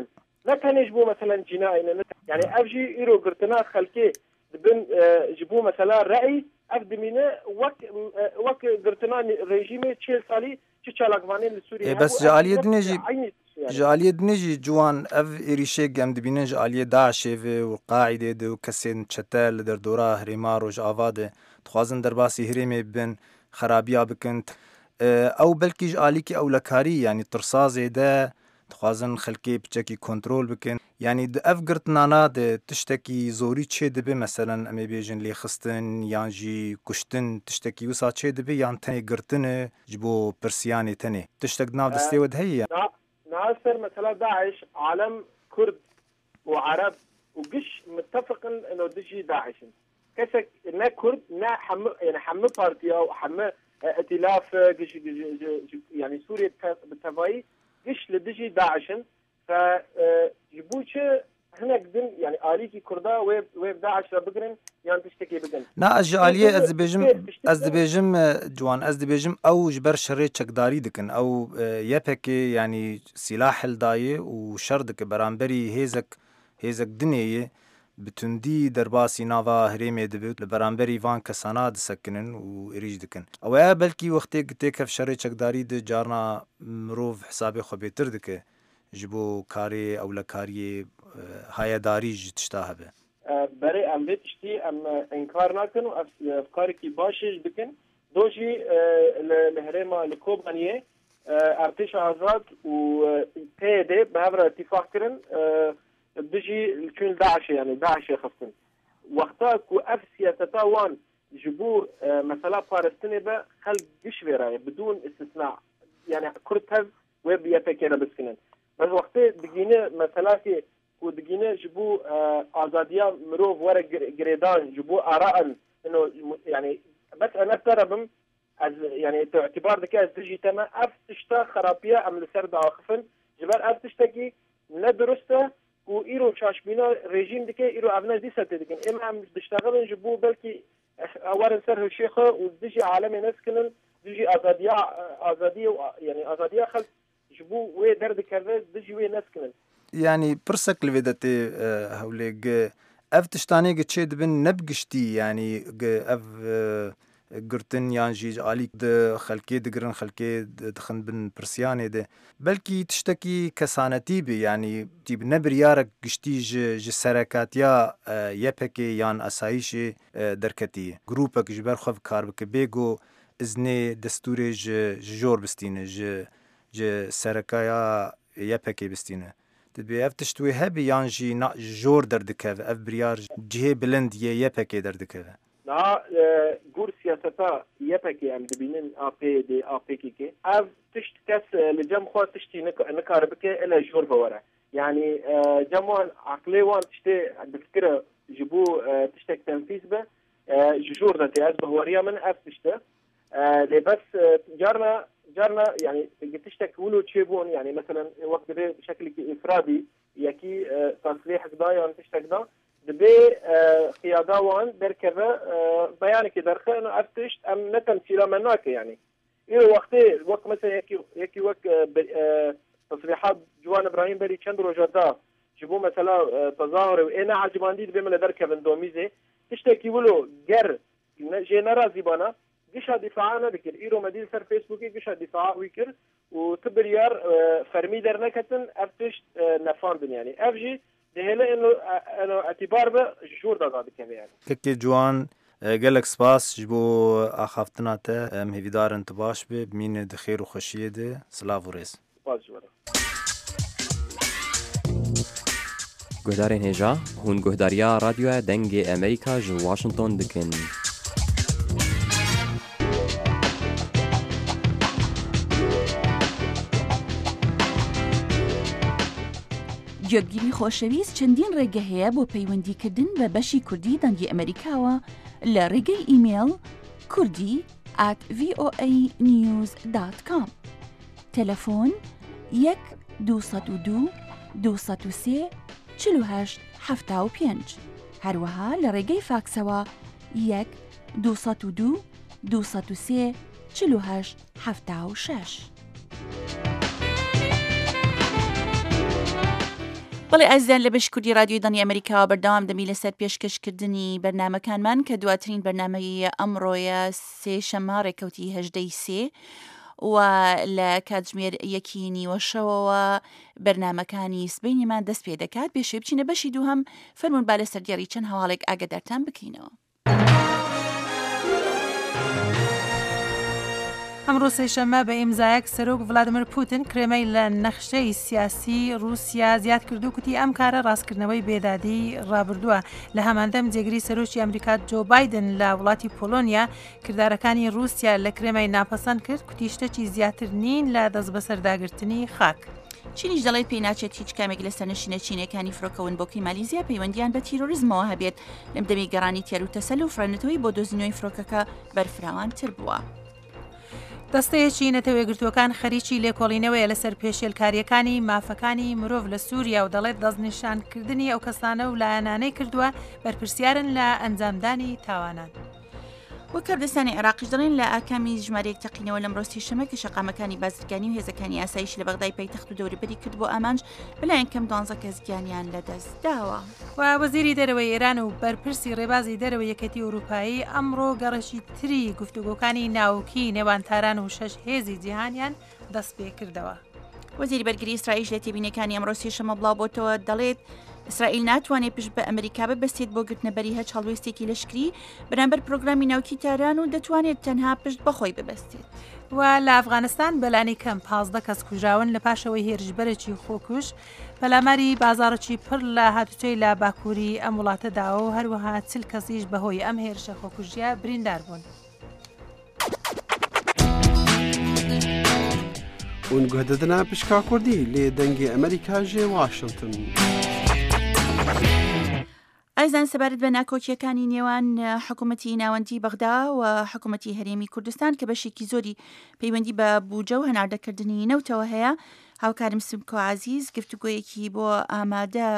نكن يجبو مثلا جنائي يعني أفجي إيرو قرتنا خلكي بن جبو مثلا رأي أفدمينه وك قرتنا ريجيمي تشيل صالي تشالقوانين لسوريا بس جالية دنيجي جوان اف إريشي قام دبينن جالية داعش والقاعدة دو كسين تشتال در دورا هريمار وج آفاده تخوازن در باسي هريمي بن خرابيا بكنت او بلكي جاليكي او لكاري يعني ترصازي دا تخوازن خلقي بچكي كنترول بكن يعني د اف قرتنانا د تشتكي زوري تشي دبي مثلا امي بيجن لي خستن يانجي كشتن تشتكي وسا تشي دبي يان تاني قرتن جبو برسياني تاني تشتك ناف دستي ود هي ناصر مثلا داعش عالم كرد وعرب وقش متفق انه دجي داعش كسك نا كرد نا حم بارتيا وحم ائتلاف قش يعني سوريا بالتفاي قش لدجي داعش فجبوش هنا قدم يعني آليكي كردا ويب داعش بقرن يعني تشتكي بقن نا أجعالية از دبيجم جوان از دبيجم او جبر شري چكداري دكن او يبك يعني سلاح الداي وشردك برانبري هيزك دنيا بتندي درباسي نافا هريمي دبيت لبرانبري فان كسانا دسكنن وإريج دكن او يا بلكي وقتي قتك شري چكداري د جارنا مروف حسابي خو بيتر دكه جبو كاري او لكاري هاي داريج تشتاهبه بري ام بيتشتي ام انكار ناكن وافكاري كي باشش بكن دوجي لهريما لكوبانيه ارتش آزاد و تيدي بهبر اتفاق كرن بيجي الكل داعش يعني داعش يخصن وقتها كو اف سياستا وان جبو مثلا فلسطيني با خلق قش فيراي بدون استثناء يعني كرتها ويب يفكر بسكنن بس وقت دقينا مثلا كي ودقينا جبو آزادية مروف ورا جريدان جبو آراء إنه يعني بس أنا أفترض يعني تعتبار ذكاء تجي تما أفتشتا خرابية أم لسرد عاقفن جبال أفتشتكي ندرسته وإيرو شاشبينا ريجيم دكي إيرو أبناء دي ستة دكين إما أم بشتغلن جبو بلكي أولا سره الشيخ ودجي عالمي نسكنن دجي آزادية يعني آزادية خلق جبو وي درد كرد دجي وي نسكنن يعني برسك لفيدتي هوليك اف تشتاني قتشي دبن نبقشتي يعني اف قرتن يانجي عليك د خلكي دقرن خلكي دخن بن برسياني ده بلكي تشتكي كسانتي بي يعني تيب نبريارك قشتي ج سركاتيا يبكي يان اسايشي دركتي جروبك جبر خف كاربك بيجو ازني دستوري جور بستينه ج سركايا يبكي بستينه تبي اف تشتوي هبي يانجي نا جور دردكه اف بريار جهه بلند يبكي دردكه نا جور سياستا يبكي ام دبينن ابي دي ابي كي اف تشت كاس لجم خو تشتي نكاربك الى جور بورا يعني جموان عقلي وان تشتي بفكره جبو تشتك تنفيذ به جور ذاتي از بهوريا من اف تشته بس جارنا يعني تشتك ولو تشيبون يعني مثلا وقت ده بشكل افرادي يكي تصريح كدا يعني تشتك دا دبي قياده وان بركبه بيانك درخه انه افتشت ام نتمثيل مناك يعني وقت مثلا يكي وقت تصريحات جوان ابراهيم بري چند روجادا جبو مثلا تظاهر وانا عجباندي دبي من دركه دوميزه تشتكي ولو جر جنرال زيبانا قشها دفاعنا بكر إيرو مدير سر فيسبوكي قشها دفاع ويكر وتبريار فرمي در نكتن أفتش نفاندن يعني أفجي دهلا إنه اعتبار به جور دادا بكم يعني كي جوان قالك سباس جبو أخافتنا تا مهيدار انتباش بمين دخير وخشية ده سلاف وريس سباس جوارا گهدارین هجا هون گهداریا رادیو دنگ امریکا جو واشنطن دکن جۆگیری خۆشەویست چەندین ڕێگە هەیە بۆ پەیوەندیکردن بە بەشی کوردی دەنگی ئەمریکاوە لە ڕێگەی ئیمێل kurdi@voanews.com تەلەفۆن 1-202-203-48-75 هەروەها لە ڕێگەی فاکسەوە 1-202-203-48-76 بەڵێ ئازیان لە بەشکردی رادیۆی دڵنی ئەمریکاوە بەردەوام دەمی لەسەر پێشکەشکردنی بەرنامەکانمان کە دواترین بەرنامەی ئەمڕۆیە سێشەممە ڕێکەوتی هەژدەی سێ و لە کاتژمێر 1:30 بەرنامەکانی سبەینیمان دەست پێ دەکات. بێشێ بچینە بەشی دووهەم فەرمون با لە سەردیاری چەند هەواڵێک ئاگادارتان بکەینەوە. ئەمڕۆ سێشەممە بە ئیمزایەک سەرۆک ڤلادیمیر پوتین کرێمەی لە نەخشەی سیاسی رووسیا زیاد کردو کوتی ئەم کارە ڕاستکردنەوەی بێدادی ڕابردووە. لە هەماندەم جێگری سەرۆکی ئەمریکا جۆ بایدن لە وڵاتی پۆلۆنیا کردارەکانی رووسیا لە کرێمەی ناپەسەند کرد کوتی شتێکی زیاتر نین لە دەست بەسەرداگرتنی خاک. چینیش دەڵێت پێی ناچێت هیچ کامێک لە سەرنشینە چینەکانی فڕۆکەون بۆکی مالیزیا پەیوەندیان بە تیرۆریزمەوە هەبێت لەم دەمی گەڕانی تێر و تەسەل و فرەنەتەوەی بۆ دۆزینەوەی فڕۆکەکە بەرفراوانتر بووە. دەستەیەکی نەتەوەیەگرتوەکان خەریکی لێکۆڵینەوەیە لەسەر پێشێلکاریەکانی مافەکانی مرۆڤ لە سووریا و دەڵێت دەستنیشانکردنی ئەو کەسانە و لایەنانەی کردووە بەرپرسیارن لە ئەنجامدانی تاوانان. وەکردستانی عێراقیش دەڵێن لە ئاکامی ژمارەیەک تەقینەوە لەم ڕۆستی شەمە کە شەقامەکانی بازرگانی و هێزەکانی ئاسایش لە بەغدای پایتەخت و دەوروبەری کرد بۆ ئامانج بەلایەن کەم 12 کەس گیانیان لەدەست داوە. و وەزیری دەرەوەی ئێران و بەرپرسی ڕێبازی دەرەوەی یەکەتی ئەوروپایی ئەمڕۆ گەڕەشی تری گفتوگۆکانی ناوکی نێوانتاران و 6 هێزی جیهانیان دەست پێ کردەوە. وەزیری بەرگری ئیسرائیل لە تێبینەکانی ئەمڕۆ سێشەمە بڵاو بۆتەوە دەڵێت ئیسرائیل ناتوانێت پشت بە ئەمریکا ببەستێت بۆ گرتنەبەری هەچ هەڵوێستێکی لەشکری بەرامبەر پرۆگرامی ناوکی تاران و دەتوانێت تەنها پشت بەخۆی ببەستێت. و لە ئەفغانستان بەلانی کەم 15 کەس کوژراون لە پاشەوەی هێرشبەرێکی خۆکوش پەلاماری بازارێکی پڕ لە هاتوچەی لە باکووری ئەم وڵاتەداوە و هەروەها 40 کەسیش بەهۆی ئەم هێرشە خۆکوژیە بریندار بوون. ونگهددنا پشکا کوردی لێ دەنگی ئەمریکا ژێ واشنگتن. ئایزان سەبارەت بە ناکۆکیەکانی نێوان حکوومەتی ناوەندی بەغدا و حکوومەتی هەرێمی کوردستان کە بەشێکی زۆری پەیوەندی بە بوجە و هەناردەکردنی نەوتەوە هەیە، هاوکارم سمکۆ عزیز گفتوگۆیەکی بۆ ئامادە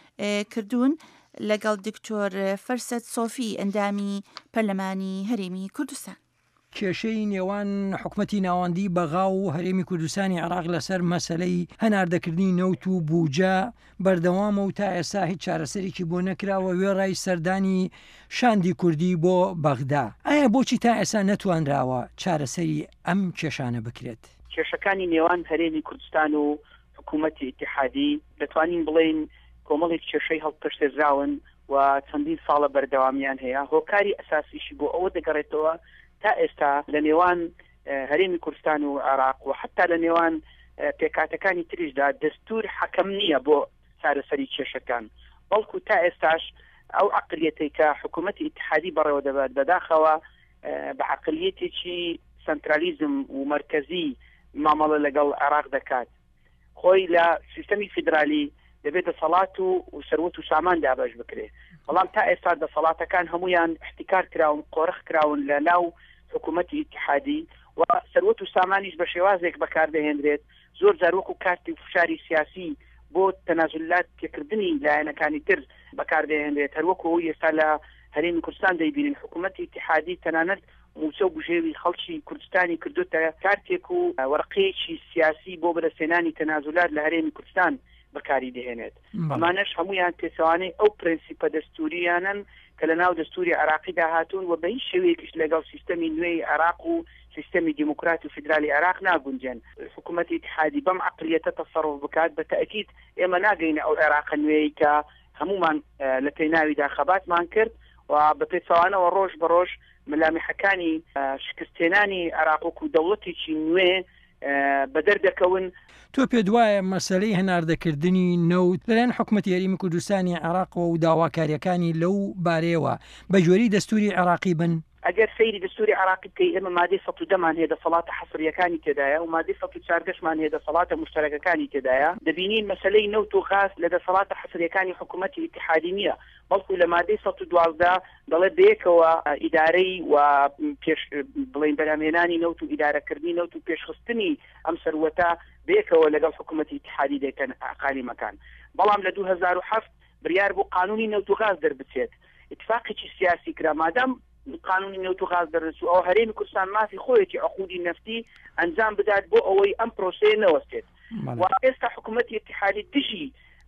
کردوون لەگەڵ دکتۆر فەرسەد سۆفی ئەندامی پەرلەمانی هەرێمی کوردستان. کێشەی نێوان حکوومەتی ناوەندی بەغا و هەرێمی کوردستانی عێراق لەسەر مەسەلەی هەناردەکردنی نەوت و بوجە بەردەوامە و تا ئێستا هیچ چارەسەرێکی بۆ نەکراوە وێڕای سەردانی شاندی کوردی بۆ بەغدا. ئایا بۆچی تا ئێستا نەتوانراوە چارەسەری ئەم کێشانە بکرێت؟ کێشەکانی نێوان هەرێمی کوردستان و حکوومەتی ئیتیحادی دەتوانین بڵێن کۆمەڵێک کێشەی هەڵپشتێزراون و چەندین ساڵە بەردەوامیان هەیە. هۆکاری ئەساسیشی بۆ ئەوە دەگەڕێتەوە تا ئێستا لە نێوان هەرێمی کوردستان و عێراق و حتا لە نێوان پێکاتەکانی تریشدا دەستور حەکەم نییە بۆ چارەسەری کێشەکان، بەڵکو تا ئێستاش ئەو عقلیەتەی کە حکوومەتی ئیتیحادی بەڕێوە دەبات بەداخەوە بە عقلیەتێکی سنترالیزم و مرکزی مامەڵە لەگەڵ عێراق دەکات. خۆی لە سیستەمی فیدرالی دەبێت دەسەڵات و سەروەت و سامان دابەش بکرێت، بەڵام تا ئێستا دەسەڵاتەکان هەمویان احتیکار کراون، قۆرخ کراون لە ناو حکوومەتی ئیتیحادی و سەروەت و سامانیش بە شێوازێک بەکاردەهێنرێت. زۆر جار وەکو کارتی فشاری سیاسی بۆ تەنازلات پێکردنی لایەنەکانی تر بەکاردەهێنرێت. هەروەکو ئەوی ئێستا لە هەرێمی کوردستان دەیبینین حکوومەتی ئیتیحادی تەنانەت موچە و بژێوی خەڵکی کوردستانی کردوتە کارتێک و وەرقەیەکی سیاسی بۆ بەدەستهێنانی تەنازلات لە هەرێمی کوردستان بەکاری دەهێنێت. ئەمانەش هەمویان پێچەوانەی ئەو پرەنسیپە دەستوریانن کە لە ناو دەستوری عێراقیدا هاتوون و بە هیچ شێوەیەکیش لەگەڵ سیستەمی نوێی عێراق و سیستەمی دیموکراتی و فیدرالی عێراق ناگونجێن. حکوومەتی ئیتیحادی بەم عقلیەتە تەسەڕف بکات بە تەئکید ئێمە ناگەینە ئەو عێراق نوێی کە هەمومان لە پێی ناویدا خەباتمان کرد و بە پێچەوانەوە ڕۆژ بە ڕۆژ مەلامحەکانی شکستێنانی عێراق و دەوڵەتێکی نوێ بەدەردەکەون. تۆ پێ دوایە مەسەلەی هەناردەکردنی نەوت لەلایەن حکوومەتی هەرێمی کوردستانی عێراقەوە و داواکاریەکانی لەو بارەیەوە بە جۆری دەستوری عێراقی بن؟ ئەگەر سەیری دەستوری عێراقی بکەی ئێمە مادەی 110مان هەیە دەسەڵاتە حەسریەکانی تێدایە و مادەی 114مان هەیە دەسەڵاتە مشتەرەکەکانی تێدایە. دەبینین مەسەلەی نەوت و غاز لە دەسەڵاتە حەسریەکانی حکوومەتی ئیتیحادی نییە، بەڵکو لە مادەی 112 دەڵێت بەیەکەوە ئیدارەی و پێش بڵێن بەرهەمهێنانی نەوت و ئیدارەکردنی نەوت و پێشخستنی ئەم سەروەتە بەیەکەوە لەگەڵ حکوومەتی ئیتیحادی دەکەن عقالیمەکان. بەڵام لە 2007 بڕیار بۆ قانونی نەوت و غاز دەربچێت. اتفاقێکی سیاسی کرا مادام قانونی نەوت و غاز دەرچوو ئەو هەرێمی کوردستان مافی خۆیەتی عقودی نفتی ئەنجام بدات بۆ ئەوەی ئەم پرۆسەیە نەوەستێت. و ئێستا حکوومەتی ئیتیحادی دژی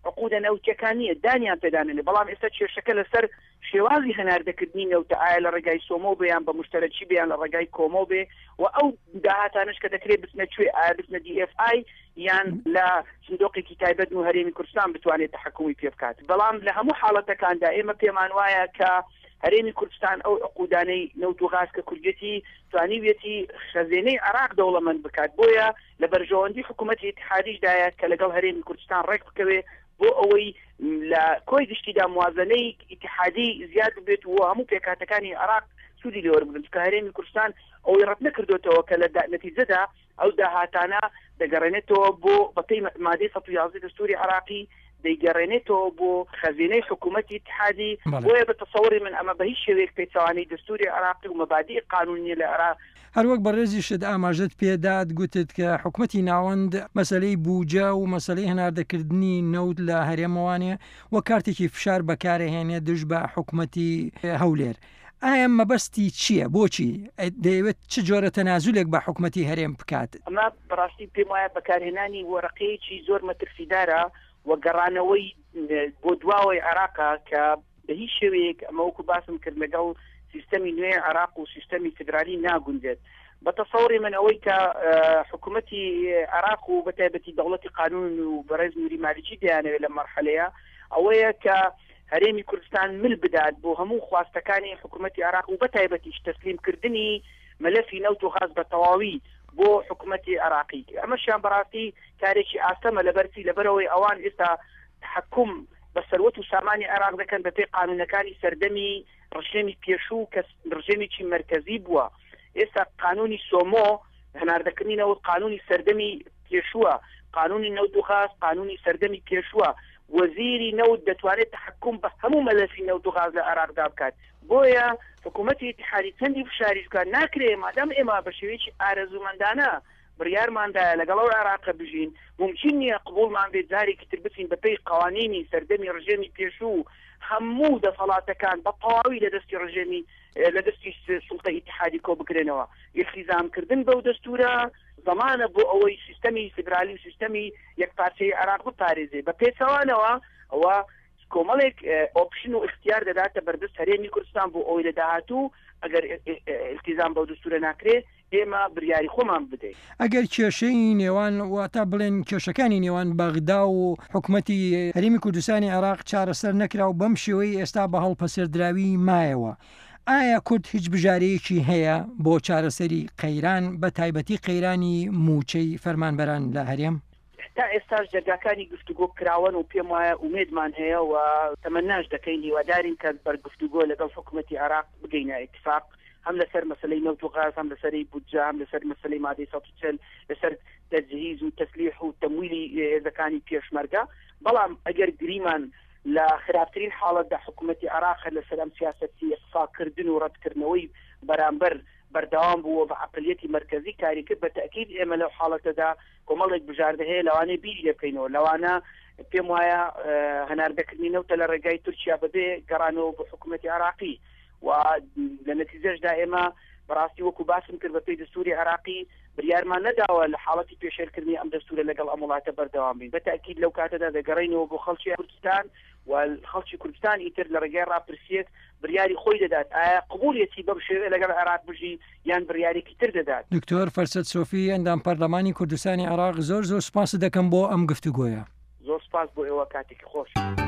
عقودە نەوتیەکان نیە دانیان پێدانێنێ بەڵام ئێستا کێشەکە لەسەر شێوازی هەناردەکردنی نەوتە ئایا لە ڕێگای سۆمۆ بێیان بە مشتەرەکی بێیان لە ڕێگای کۆمۆ بێ و ئەو داهاتانش کە دەکرێت بچنە کوێ ئایا بچنە DFI یان لە سندۆقێکی تایبەت و هەرێمی کوردستان بتوانێت تحکومی پێ بکات بەڵام لە هەموو حاڵەتەکاندا ئێمە پێمان وایە کە هەرێمی کوردستان ئەو عقودانەی نەوت و غاز کە کوردێتی توانیوێتی خەزێنەی عراق دەوڵەمەند بکات بۆیە لە بەرژەوەندی حکوومەتی اتحادیشدایە کە لەگەڵ هەرێمی کوردستان ڕێک بکەوێ بۆ ئەوەی لە کۆی گشتیدا موازنەی اتحادی زیاد بێت و هەموو پێکاتەکانی عراق سوودی لێوەربگرن کە هەرێمی کوردستان ئەوەی ڕەت نەکردوێتەوە کە لە نەتیجەدا ئەو داهاتانە دەگەڕێنێتەوە بۆ بەپێی مادەی 111 دەستوری عراقی دەیگەڕێنێتەوە بۆ خەزینەی حکوومەتی اتحادی بۆیە بە تەسەوری من ئەمە بە هیچ شێوەیەک پێچەوانەی دەستوری عراقی و مەبادی قانونی لە عراق هەروەک بەڕێزی شت ئاماژت پێداد گوتت کە حکوومەتی ناوەند مەسلەی بوجە و مەسلەی هەناردەکردنی نەوت لە هەرێمەوانێ وە کارتێکی فشار بەکارهێنێ دژ بە حکوومەتی هەولێر ئایا مەبەستی چییە بۆچی دەیەوێت چ جۆرە تەنازولێک بە حکوومەتی هەرێم بکات ئەمە بەڕاستی پێم وایە بەکارهێنانی وەرەقەیەکی زۆر مەترفیدارە و گەڕانەوەی بۆ دواوەی عراقا کە بە هیچ شێوەیەک ئەمە وەکو باسم کرد لەگەڵ سیستەمی نوێ عراق و سیستەمی فدرالی ناگوندێت بە تەسەوری من ئەوەی کە حکوومەتی عراق و بەتایبەتی دەوڵەتی قانون و بەڕێز نووری مالیکی دەیانەوێت لە مەرحەلەیە ئەوەیە کە هەرێمی کوردستان مل بدات بۆ هەموو خواستەکانی حکوومەتی عراق و بەتایبەتیش تەسلیمکردنی مەلەفی نەوت و غاز بە تەواوی بۆ حکوومەتی عراقی ئەمەشیان بەڕاستی کارێکی ئاسەمە لەبەرچی لەبەرەوەی ئەوان ئێستا تحکم بە سەروەت و سامانی عراق دەکەن بەپێی قانونەکانی سەردەمی ڕژێمی پێشوو کە ڕژێمێکی مرکزی بووە ئێستا قانونی سۆمۆ هەناردەکردنەوە قانونی سەردەمی پێشووە قانونی نەوت و غاز قانونی سەردەمی پێشووە وەزیری نەوت دەتوانێت تحکم بە هەموو مەلەفی نەوت و غاز لە عراقدا بکات بۆیە حکوومەتی اتحادی چەندی فشاریش بکات ناکرێ مادام ئێمە بە شێوەیەکی ئارەزومەندانە بڕیارماندایە لەگەڵ عراق بژین ممکن نییە قبولمان بێت جارێکی تر بچین بەپێی قوانینی سەردەمی ڕژێمی پێشوو هەموو دەسەڵاتەکان بە تەواوی لە دەستی ڕژێمی لە دەستی سوڵتە اتحادی کۆ بکرێنەوە ئیلتیزامکردن بەو دەستورە زمانە بۆ ئەوەی سیستەمی فدرالی و سیستەمی یەکپارچەی عراق بپارێزێ بە پێچەوانەوە ئەوە کۆمەڵێک ئۆپشن و اختیار دەداتە بەردەست هەرێمی کوردستان بۆ ئەوەی لە داهاتوو ئەگەر ئیلتیزام بەو دەستورە ناکرێت ئێمە بریاری خۆمان بدەین ئەگەر کێشەی نێوان واتە بڵێن کێشەکانی نێوان بەغدا و حکوومەتی هەرێمی کوردستانی عراق چارەسەر نەکرا و بەم شێوەی ئێستا بە هەڵپەسەردراوی مایەوە ئایا کورد هیچ بژارەیەکی هەیە بۆ چارەسەری قەیران بە تایبەتی قەیرانی موچەی فەرمانبەران لە هەرێم تا ئێستاش دەرگاکانی گفتوگۆ کراون و پێم وایە ئومێدمان هەیە و تەمەناش دەکەین هیوادارین کە بەرگفتوگۆ لەگەڵ حکوومەتی عراق بگەینە ئیتفاق هەم لەسەر مەسلەی نەوت و غاز هەم لەسەری بودجە هەم لەسەر مەسلەی مادەی 140 لەسەر تەجهیز و تەسلیح و تەمویلی هێزەکانی پێشمەرگە بەڵام ئەگەر گریمان لە خراپترین حاڵەتدا حکوومەتی عراق لەسەر ئەم سیاسەتی ئەقساکردن و ڕەتکردنەوەی بەرامبەر بەردەوام بووە بە عقلیەتی مرکزی کاری کرد بە تەکید ئێمە لەو حاڵەتەدا کۆمەڵێک بژاردە هەیە لەوانەیە بیری لێ بکەینەوە لەوانە پێم وایە هەناردەکردنی نەوتە لە ڕێگای تورکیا بەبێ گەڕانەوە بە حکوومەتی عراقی و لە نەتیجەشدا ئێمە بەڕاستی وەکو باسم کرد بەپێی دەستوری عراقی بریارمان نەداوە لە حاڵەتی پێشێرکردنی ئەم دەستورە لەگەڵ ئەم وڵاتە بەردەوام بین بە تەکید لەو کاتەدا دەگەڕێینەوە بۆ خەڵکی کوردستان و خەڵکی کوردستان ئیتر لە ڕێگای ڕاپرسیەک بریاری خۆی دەدات ئایا قبوڵیەتی بەم شێوە لەگەڵ عراق بژی یان بریارێکی تر دەدات دکتۆر فەرسەد سۆفی ئەندام پەرلەمانی کوردستانی عراق زۆر سوپاس دەکەم بۆ ئەم گفتوگۆیە زۆر سوپاس بۆ ئێوە کاتێکی خۆش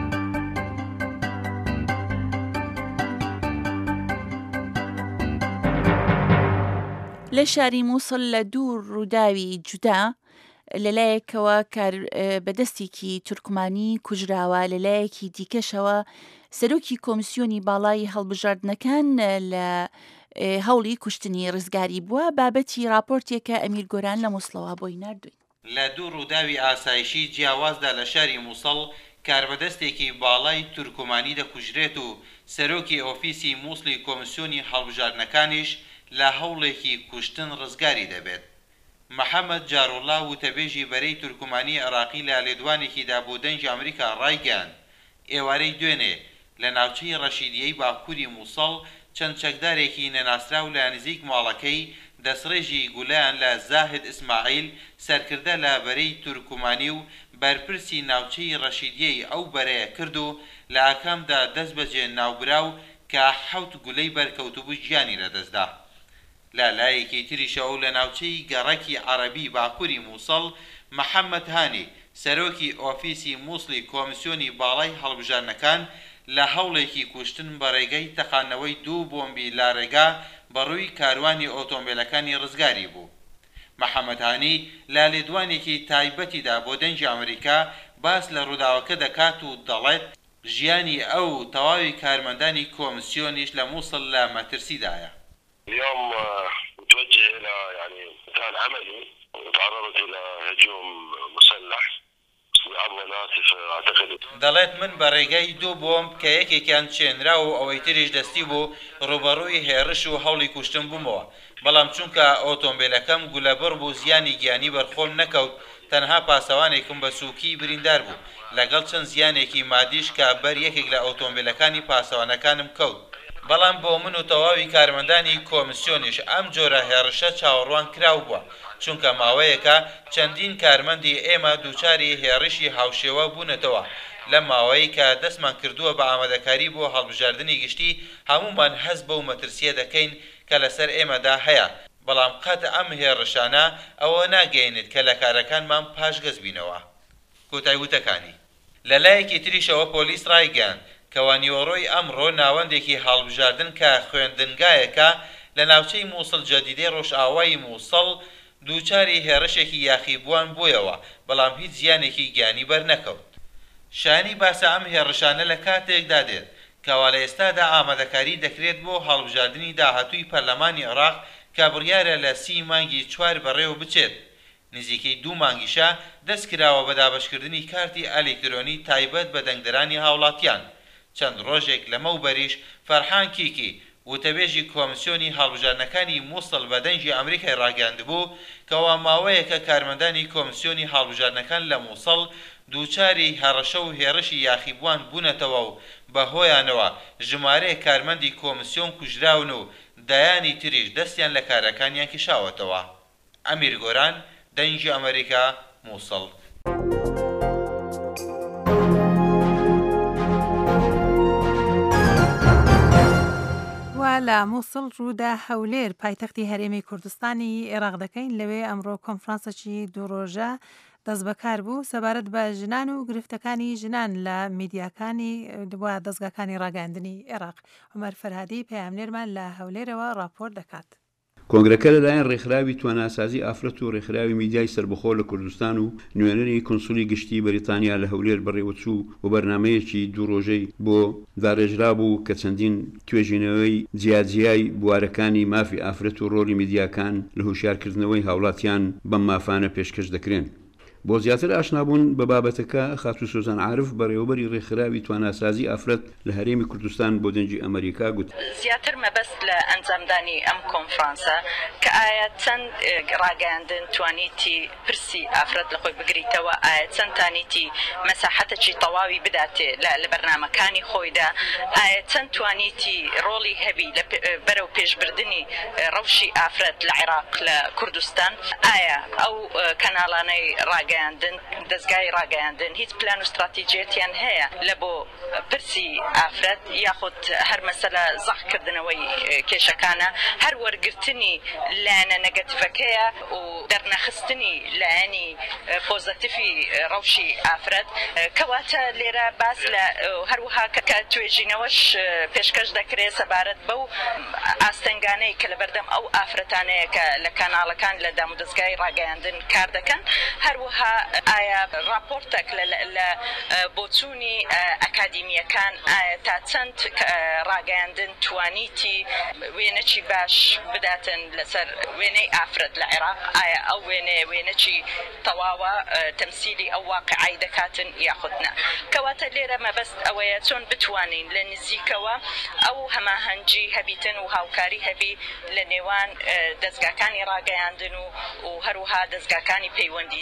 لە شاری مووسڵ لە دوو ڕووداوی جودا لەلایەکەوە بەدەستێکی تورکمانی کوژراوە لەلایەکی دیکەشەوە سەرۆکی کۆمیسیۆنی باڵای هەڵبژاردنەکان لە هەوڵی کوشتنی ڕزگاری بووە بابەتی راپۆرتێکە ئەمیر گۆران لە مووسڵەوە بۆی نردوین لە دوو ڕووداوی ئاسایشی جیاوازدا لە شاری مووسڵ کاربەدەستێکی باڵای تورکمانی دەکوژرێت و سەرۆکی ئۆفیسی مووسڵی کۆمیسیۆنی هەڵبژاردنەکانیش لە هەوڵێکی کوشتن ڕزگاری دەبێت. محەممەد جاروڵا وتەبێژی بەرەی تورکمانی عراقی لە لێدوانێکی دابودەنج ئەمریکا ڕایگەاند ئێوارەی دوێنێ لە ناوچەی ڕەشیدیەی باکووری مووسڵ چەند چەکدارێکی نەناسراو لە نزیک ماڵەکەی دەسڕێژی گولایان لە زاهد ئیسماعیل سەرکردە لە بەرەی تورکمانی و بەرپرسی ناوچەی ڕەشیدیەی ئەو بەرەیە کرد و لە ئاکامدا دەست بەجێ ناوبراو کە 7 گولەی بەرکەوتبوو گیانی لەدەستدا. لە لایەکی تریشەوە لە ناوچەی گەڕەکی عەرەبی باکووری مووسڵ محەممەد هانی سەرۆکی ئۆفیسی مووسڵی کۆمیسیۆنی باڵای هەڵبژارنەکان لە هەوڵێکی کوشتن بە ڕێگەی تەقانەوەی 2 بۆمبی لاڕێگا بەڕووی کاروانی ئۆتۆمبیلەکانی ڕزگاری بوو. محەممەد هانی لە لێدوانێکی تایبەتیدا بۆ دەنجی ئەمریکا باس لە ڕووداوەکە دەکات و دەڵێت ژیانی ئەو تەواوی کارمەندانی کۆمیسیۆنیش لە مووسڵ لە مەترسیدایە. اليوم متوجه إلى يعني مكان عملي وتعرضت إلى هجوم مسلح دەڵێت من بە ڕێگەی 2 بۆمب کە یەکێکیان چێنرا و ئەوەی تریش دەستی بوو ڕوبەڕووی هێرش و هەوڵی کوشتن بوومەوە، بەڵام چونکە ئۆتۆمبیلەکەم گولەبڕ بوو زیانی گیانی بەرخۆم نەکەوت، تەنها پاسەوانێکم بە سووکی بریندار بوو لەگەڵ چەند زیانێکی مادیش کە بەر یەکێک لە ئۆتۆمبیلەکانی پاسەوانەکانم کەوت. بەڵام بۆ من و تەواوی کارمەندانی کۆمیسیۆنیش ئەم جۆرە هێرشە چاوەڕوان کراو بووە، چونکە ماوەیەکە چەندین کارمەندی ئێمە دووچاری هێرشی هاوشێوە بوونەتەوە. لە ماوەی کە دەستمان کردووە بە ئامادەکاری بۆ هەڵبژاردننی گشتی هەمومان هەست بەو مەترسیە دەکەین کە لەسەر ئێمەدا هەیە، بەڵام قەت ئەم هێرشانە ئەوە ناگەینێت کە لە کارەکانمان پاشگەز بینەوە. کۆتایی وتەکانی لەلایەکی تریشەوە پۆلیس ڕایگەیاند کەوا نیوەڕۆی ئەمڕۆ ناوەندێکی هەڵبژاردن کە خوێندنگایەکە لە ناوچەی مووسڵ جەدیدەی ڕۆژئاوایی مووسڵ دووچاری هێرشێکی یاخیبووان بوویەوە، بەڵام هیچ زیانێکی گیانی بەرنەکەوت. شانی باسە ئەم هێرشانە لە کاتێکدا دێت کەوا لە ئێستادا ئامادەکاری دەکرێت بۆ هەڵبژاردننی داهاتووی پەرلەمانی عێراق کە بڕیارە لە 30 مانگی 4 بەڕێوە بچێت. نزیکەی 2 مانگیشە دەست کراوە بە دابەشکردنی کارتی ئەلکترۆنی تایبەت بە دەنگدەرانی هاوڵاتیان. چەند ڕۆژێک لەمەوبەریش فەرحان کیکی وتەبێژی کۆمیسیۆنی هەڵبژاردنەکانی مووسڵ بە دەنجی ئەمریکای ڕاگەاندبوو کەوا ماوەیەکە کارمەندانی کۆمیسیۆنی هەڵبژاردنەکان لە مووسڵ دووچاری هەڕەشە و هێرشی یاخیبووان بوونەتەوە و بەهۆیانەوە ژمارەیە کارمەندی کۆمیسیۆن کوژراون و دایانی تریش دەستیان لە کارەکانیان کشاوەتەوە. ئەمیر گۆران، دەنجی ئەمریکا، مووسڵ. لە مووسڵ ڕوودا هەولێر پایتەختی هەرێمی کوردستانی عێراق دەکەین. لەوێ ئەمڕۆ کۆنفرانسێکی دوو ڕۆژە دەست بەکار بوو سەبارەت بە ژنان و گرفتەکانی ژنان لە میدیاکانی دەستگاکانی ڕاگەاندنی عێراق. عومەر فەرهادی پەیامنێرمان لە هەولێرەوە راپۆرت دەکات. کۆنگرەکە لەلایەن ڕێکخراوی تواناسازی ئافرەت و ڕێکخراوی میدیای سربەخۆ لە کوردستان و نوێنەری کۆنسولی گشتی بەریتانیا لە هەولێر بەڕێوەچوو و بەرنمەیەکی دوو ڕۆژەی بۆ داڕێژرا بوو کە چەندین توێژینەوەی جیاجیای بوارەکانی مافی ئافرەت و ڕۆلی میدیاکان لە هوشیارکردنەوەی هاوڵاتیان بەم مافانە پێشکەش دەکرێن. بۆ زیاتر ئاشنابوون بە بابەتەکە خاتو سۆزان عارف بەڕێوەبەری ڕێکخراوی تواناسازی ئافرەت لە هەرێمی کوردستان بۆ دەنجی ئەمریکا گوت زیاتر مەبەست لە ئەنجامدانی ئەم کۆنفرانسە کە ئایا چەند ڕاگەاندن توانیتی پرسی ئافرەت لە خۆی بگریتەوە، ئایا چەند تانیتی مەساحەتێکی تەواوی بداتێ لە بەرنامەکانی خۆیدا، ئایا چەند توانیتی ڕۆڵی هەبی بەرەو پێشبردننی ڕەوشی ئافرەت لە عێراق لە کوردستان، ئایا ئەو کەناڵانەی ڕاگەاندن دەستگای ڕاگەاندن هیچ پلان و استراتیجێتیان هەیە لە بۆ پرسی ئافرەت یاخود هەر مەسەلە زەحکردنەوەی کێشەکانە، هەر وەرگرتنی لایەنە نەگەتیڤەکەیە و دەرنەخستنی لایەنی پۆزەتیفی ڕەوشی ئافرەت. کەواتە لێرە باس لە هەروەها کە توێژینەوەش پێشکەش دەکرێت سەبارەت بەو ئاستەنگانەی کە لە بەردەم ئەو ئافرەتانەیە کە لە کاناڵەکان لە دام و دەستگای ڕاگەاندن کار دەکەن، هەروەها ئایا راپۆرتێک لە بۆچوونی ئەکادیمیەکان ئایا تا چەند ڕاگەاندن توانیتی وێنەی باش بداتن لەسەر وێنەی ئافرەت لە عێراق، ئایا ئەو وێنەی تەواوە تەمسیلی ئەو واقعی دەکاتن یاخودنا. کەواتە لێرە مەبەست ئەوەیە چۆن بتوانین لە نزیکەوە ئەو هەماهەنگی هەبیتن و هاوکاری هەبی لە نێوان دەستگاکانی ڕاگەاندن و هەروها دەستگاکانی پەیوەندیدار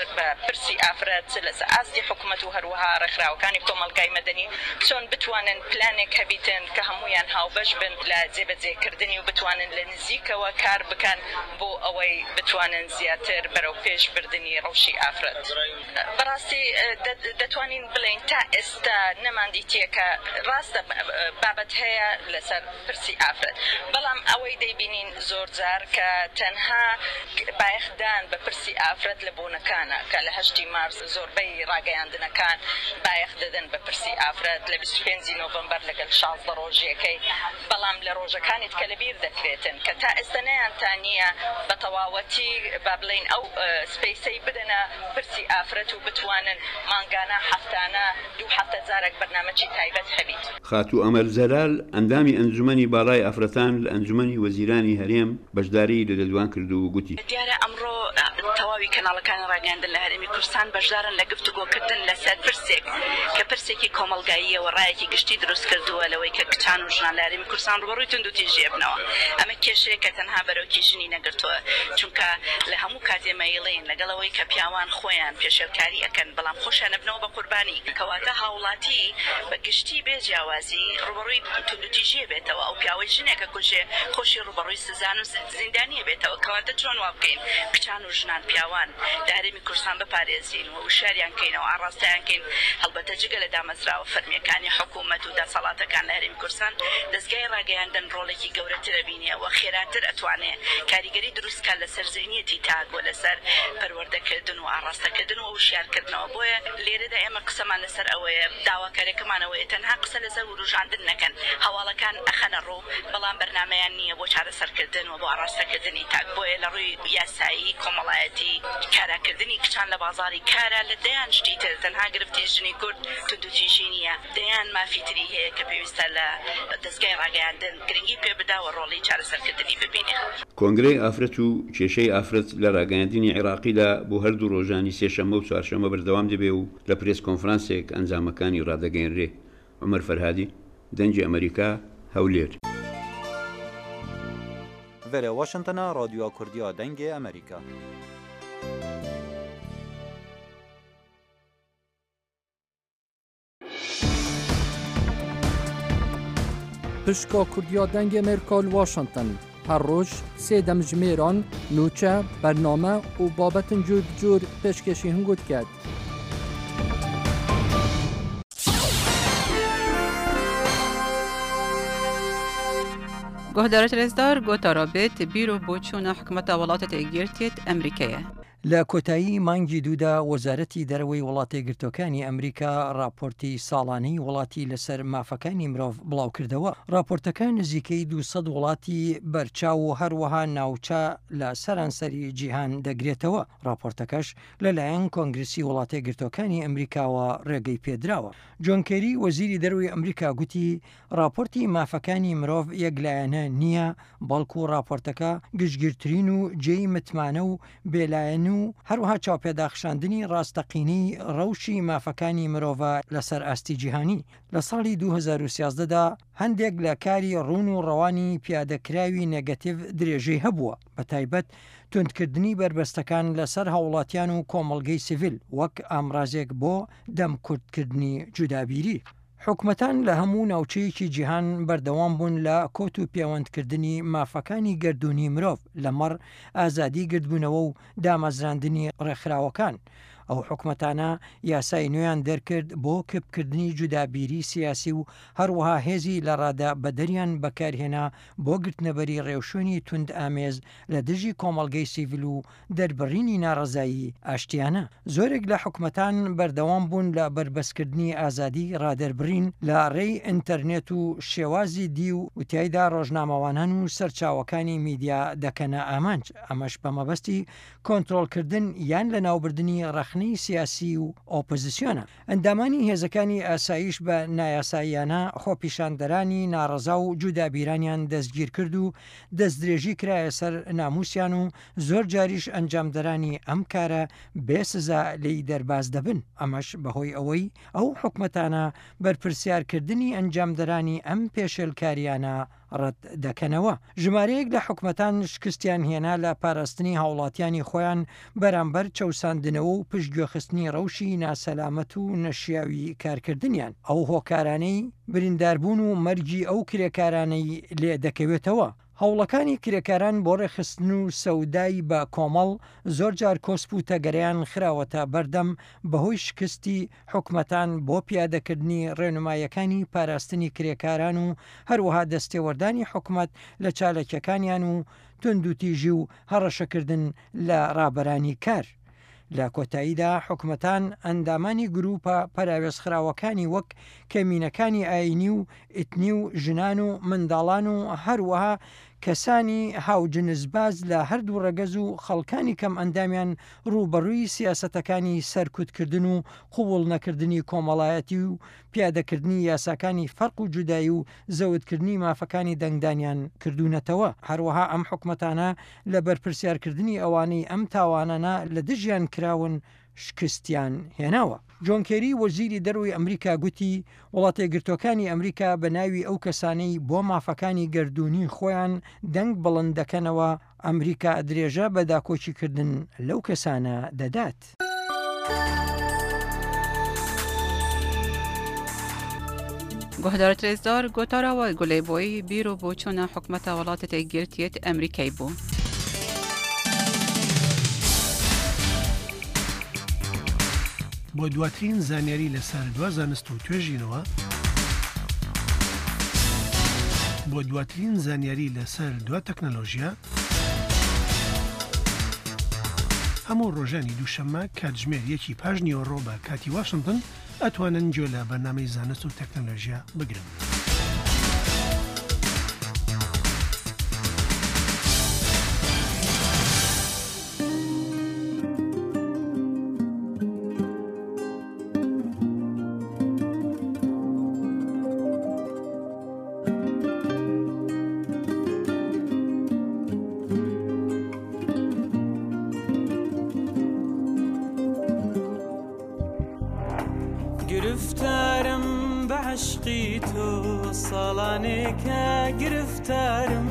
بە پرسی ئافرەت لەسەر ئاستی حکوومەت و هەروەها ڕێکخراوەکانی کۆمەلگای مەدەنی چۆن بتوانن پلانێک هەبیتن کە هەمویان هاوبەش بن لە جێبەجێکردنی و بتوانن لە نزیکەوە کار بکەن بۆ ئەوەی بتوانن زیاتر بەرەو پێش بردننی ڕەوشی ئافرەت. بەڕاستی دەتوانین بڵین تا ئێستا نەماندیتیەکە ڕاستە بابەت هەیە لەسەر پرسی ئافرەت، بەڵام ئەوەی دەیبینین زۆر جار کە تەنها بایەخدان بە پرسی ئافرەت لە بۆنەکانە کە لە 8 مارس زۆربەی ڕاگەیاندنەکان بایەخ دەدەن بە پرسی ئافرەت لە 25 نۆڤەمبەر لەگەڵ 16 ڕۆژیەکەی، بەڵام لە ڕۆژەکانیت کە لەبیر دەکرێتن کە تا ئێستا نەیانتانیە بە تەواوەتی با بڵین ئەو سپەیسەی بدەنە پرسی ئافرەت و بتوانن مانگانە هەفتانە 2 هەفتە جارێک بەرنامەی تایبەت هەبیت. خاتو ئەمەر زەلال ئەندامی ئەنجومەنی باڵای ئافرەتان لە ئەنجومەنی وەزیرانی هەرێم بەشداری لە دەدوان کردو و گوتی دیارە ئەمڕۆ تەواوی کەناڵەکانی ڕاگەاندن لە هەرێمی کوردستان بەشدارن لە گفتوگۆکردن لەسەر پرسێک کە پرسێکی کۆمەلگاییەوە ڕایەکی گشتی دروست کردووە لەوەی کە کچان و ژنان لە هەرێمی کوردستان ڕوبەڕووی توندوتی ژێبنەوە. ئەمە کێشەیە کە تەنها بەرەو کیژنی نەگرتووە، چونکە لە هەموو کاتێ مەیڵین لەگەڵەوەی کە پیاوان خۆیان پێشێلکاری ئەکەن بەڵام خۆشیان نەبنەوە بە قوربانی کەواتە هاوڵاتی بە گشتی بێ جیاوازی ڕوبەڕووی توندوتی ژێ بێتەوە، ئەو پیاوەی ژنێکە کوژێ خۆشی ڕوبەڕووی سزان و زیندانیە بێتەوە. کەواتە چۆن وا بکەین کچان و ژنان پیاوان لە هەرێمی کوردستان بپارێزین و وشاریان کەینەوە ئاڕاستەیان کەین، هەڵبەتە جگە لە دامەزراوە فەرمیەکانی حکوومەت و دەسەڵاتەکان لە هەرێمی کوردستان دەستگای ڕاگەیاندن ڕۆڵێکی گەورەترە بینیەوە خێراتر ئەتوانێ کاریگەری دروستکە لەسەر ذهنیەتی تاک و لەسەر پەروەردەکردن و ئاڕاستەکردن و وشارکردنەوە. بۆیە لێرەدا ئێمە قسەمان لەسەر ئەوەیە داواکاریەکەمانەوەیە تەنها قسە لەسەر وروژاندن نەکەن، هەواڵەکان ئەخەنە ڕوو بەڵام بەرنمەیان نییە بۆ چارەسەرکردن و بۆ ئاڕاستەکردنی تاک. بۆیە لە ڕووی یاسایی کۆمەڵایەتی کاراکردنی کچان لە بازاری کارە لە دەیان شتی تر تەنها گرفتی ژنی کورد توندوتیژی نییە، دەیان مافیتری هەیە کە پێویستە لە دەستگای ڕاگەیاندن گرنگی پێ بداوە ڕۆڵی چارەسەرکردنی ببینێ. کۆنگرەی ئافرەت و کێشەی ئافرەت لە ڕاگەیاندنی عێراقیدا بۆ هەردوو ڕۆژانی سێشەممە و چوارشەممە بەردەوام دەبێ و لە پرێس کۆنفرانسێک ئەنجامەکانی ڕادەگەیەنرێ. عومەر فەرهادی، دەنگی ئەمریکا، هەولێر. Vere Washington'a Radyoya Kurdiya Dengê Amerîka. Pişka Kurdiya Dengê Amerîka li Washington her roj sê demjimêran, nûçe, bername û babetin cûr bi cûr pêşkêşî hingot ket. گهدارت رزدار گوتا رابط بیرو بۆچوونە حکومەتە وڵاتە یەکگرتووێت ئەمریکایە. لە کۆتایی مانگی دوودا وەزارەتی دەرەوەی وڵاتە یەکگرتووەکانی ئەمریکا راپۆرتی ساڵانەی وڵاتی لەسەر مافەکانی مرۆڤ بڵاو کردەوە. راپۆرتەکە نزیکەی 200 وڵاتی بەرچاو و هەروەها ناوچە لە سەرانسەری جیهان دەگرێتەوە. راپۆرتەکەش لەلایەن کۆنگرسی وڵاتە یەکگرتووەکانی ئەمریکاوە ڕێگەی پێدراوە. جۆن کێری وەزیری دەرەوەی ئەمریکا گوتی راپۆرتی مافەکانی مرۆڤ یەکلایەنە نییە، بەڵکو راپۆرتەکە گشتگیرترین و جێی متمانە و بێلایەن و هەروەها چاوپێداخشاندنی ڕاستەقینەی ڕەوشی مافەکانی مرۆڤە لەسەر ئاستی جیهانی. لە ساڵی 2013دا هەندێک لە کاری ڕوون و ڕەوانی پیادەکراوی نێگەتیڤ درێژەی هەبووە، بە تایبەت توندکردنی بربەستەکان لەسەر هاوڵاتیان و کۆمەڵگەی سیڤیل وەک ئامرازێک بۆ دەمکوردکردنی جودابیری. حکومەتان لە هەموو ناوچەیەکی جیهان بەردەوام بوون لە کۆت و پەیوەندکردنی مافەکانی گردوونی مرۆڤ لەمەڕ ئازادی گردبوونەوە و دامەزراندنی ڕێکخراوەکان. ئەو حکومەتانە یاسای نوێیان دەرکرد بۆ کەپکردنی جودابیری سیاسی و هەروەها هێزی لە ڕادا بەدەریان بەکارهێنا بۆ گرتنەبەری ڕێوشوێنی تند ئامێز لە دژی کۆمەڵگەی سیڤیل و دەربڕینی ناڕەزایی ئاشتیانە. زۆرێک لە حکومەتان بەردەوام بوون لە بربەستکردنی ئازادی ڕادەربڕین لە ڕێی ئینتەرنێت و شێوازی دی و وتیایدا ڕۆژنامەوانان و سەرچاوەکانی میدیا دەکەنە ئامانج. ئەمەش بە مەبەستی کۆنتڕۆڵکردن یان لە ناوبردننی ڕەخنەی سیاسی و ئۆپۆزیسیۆنە. ئەندامانی هێزەکانی ئاسایش بە نایاساییانە خۆپیشاندەرانی ناڕەزا و جودابیرانیان دەستگیر کرد و دەستدرێژی کرایە سەر ناموسیان و زۆر جاریش ئەنجامدەرانی ئەم کارە بێسزا لی دەرباز دەبن. ئەمەش بەهۆی ئەوەی ئەو حکومەتانە بەرپرسیارکردنی ئەنجامدەرانی ئەم پێشێلکاریانە ڕەت دەکەنەوە. ژمارەیەک لە حکومەتان شکستیان هێنا لە پاراستنی هاوڵاتیانی خۆیان بەرامبەر چەوساندنەوە و پشتگوێخستنی ڕەوشی ناسەلامەت و نەشیاوی کارکردنیان. ئەو هۆکارانەی برینداربوون و مەرجی ئەو کرێکارانەی لێ دەکەوێتەوە. هەوڵەکانی کرێکاران بۆ ڕێخستن و سەودای بە کۆمەڵ زۆر جار کۆسپ و تەگەرەیان خراوەتە بەردەم بەهۆی شکستی حکومەتان بۆ پیادەکردنی ڕێنمایەکانی پاراستنی کرێکاران و هەروەها دەستێوەردانی حکومەت لە چالەکیەکانیان و توندوتیژی و هەڕەشەکردن لە ڕابەرانی کار. لە کۆتاییدا حکومەتان ئەندامانی گروپە پەراوێزخراوەکانی وەک کەمینەکانی ئاینی و ئیتنی و ژنان و منداڵان و هەروەها کەسانی هاوجنسباز لە هەردوو ڕەگەز و خەڵکانی کەم ئەندامیان ڕوبەڕووی سیاسەتەکانی سەرکوتکردن و قوبوڵ نەکردنی کۆمەڵایەتی و پیادەکردنی یاساکانی فەرق و جودایی و زەوتکردنی مافەکانی دەنگدانیان کردوونەتەوە. هەروەها ئەم حکومەتانە لە بەرپرسیارکردنی ئەوانەی ئەم تاوانانە لە دژیان کراون شکستیان هێناوە. جۆن کێری وەزیری دەروی ئەمریکا گوتی وڵاتە یەکگرتووەکانی ئەمریکا بە ناوی ئەو کەسانەی بۆ مافەکانی گەردوونی خۆیان دەنگ بڵند دەکەنەوە ئەمریکا درێژە بە داکۆچیکردن لەو کەسانە دەدات. گۆهدارە رێزدار گۆتاراوە گولەیبۆی بیرۆ بۆ چۆنە حکومەتە وڵاتە یەکگرتوویەت ئەمریکای بوو. بۆ دواترین زانیاری لەسەر دوا زانست و توێژینەوە بۆ دواترین زانیاری لەسەر دوا تەکنەلۆژیا هەموو ڕۆژانی دووشەممە کاتژمێر 1 پاش نیوەڕۆ بە کاتی واشنگتن ئەتوانن گوێ لە بەرنامەی زانست و تەکنەلۆژیا بگرن. گرفتارم بە عشقی تۆ ساڵانێکە گرفتارم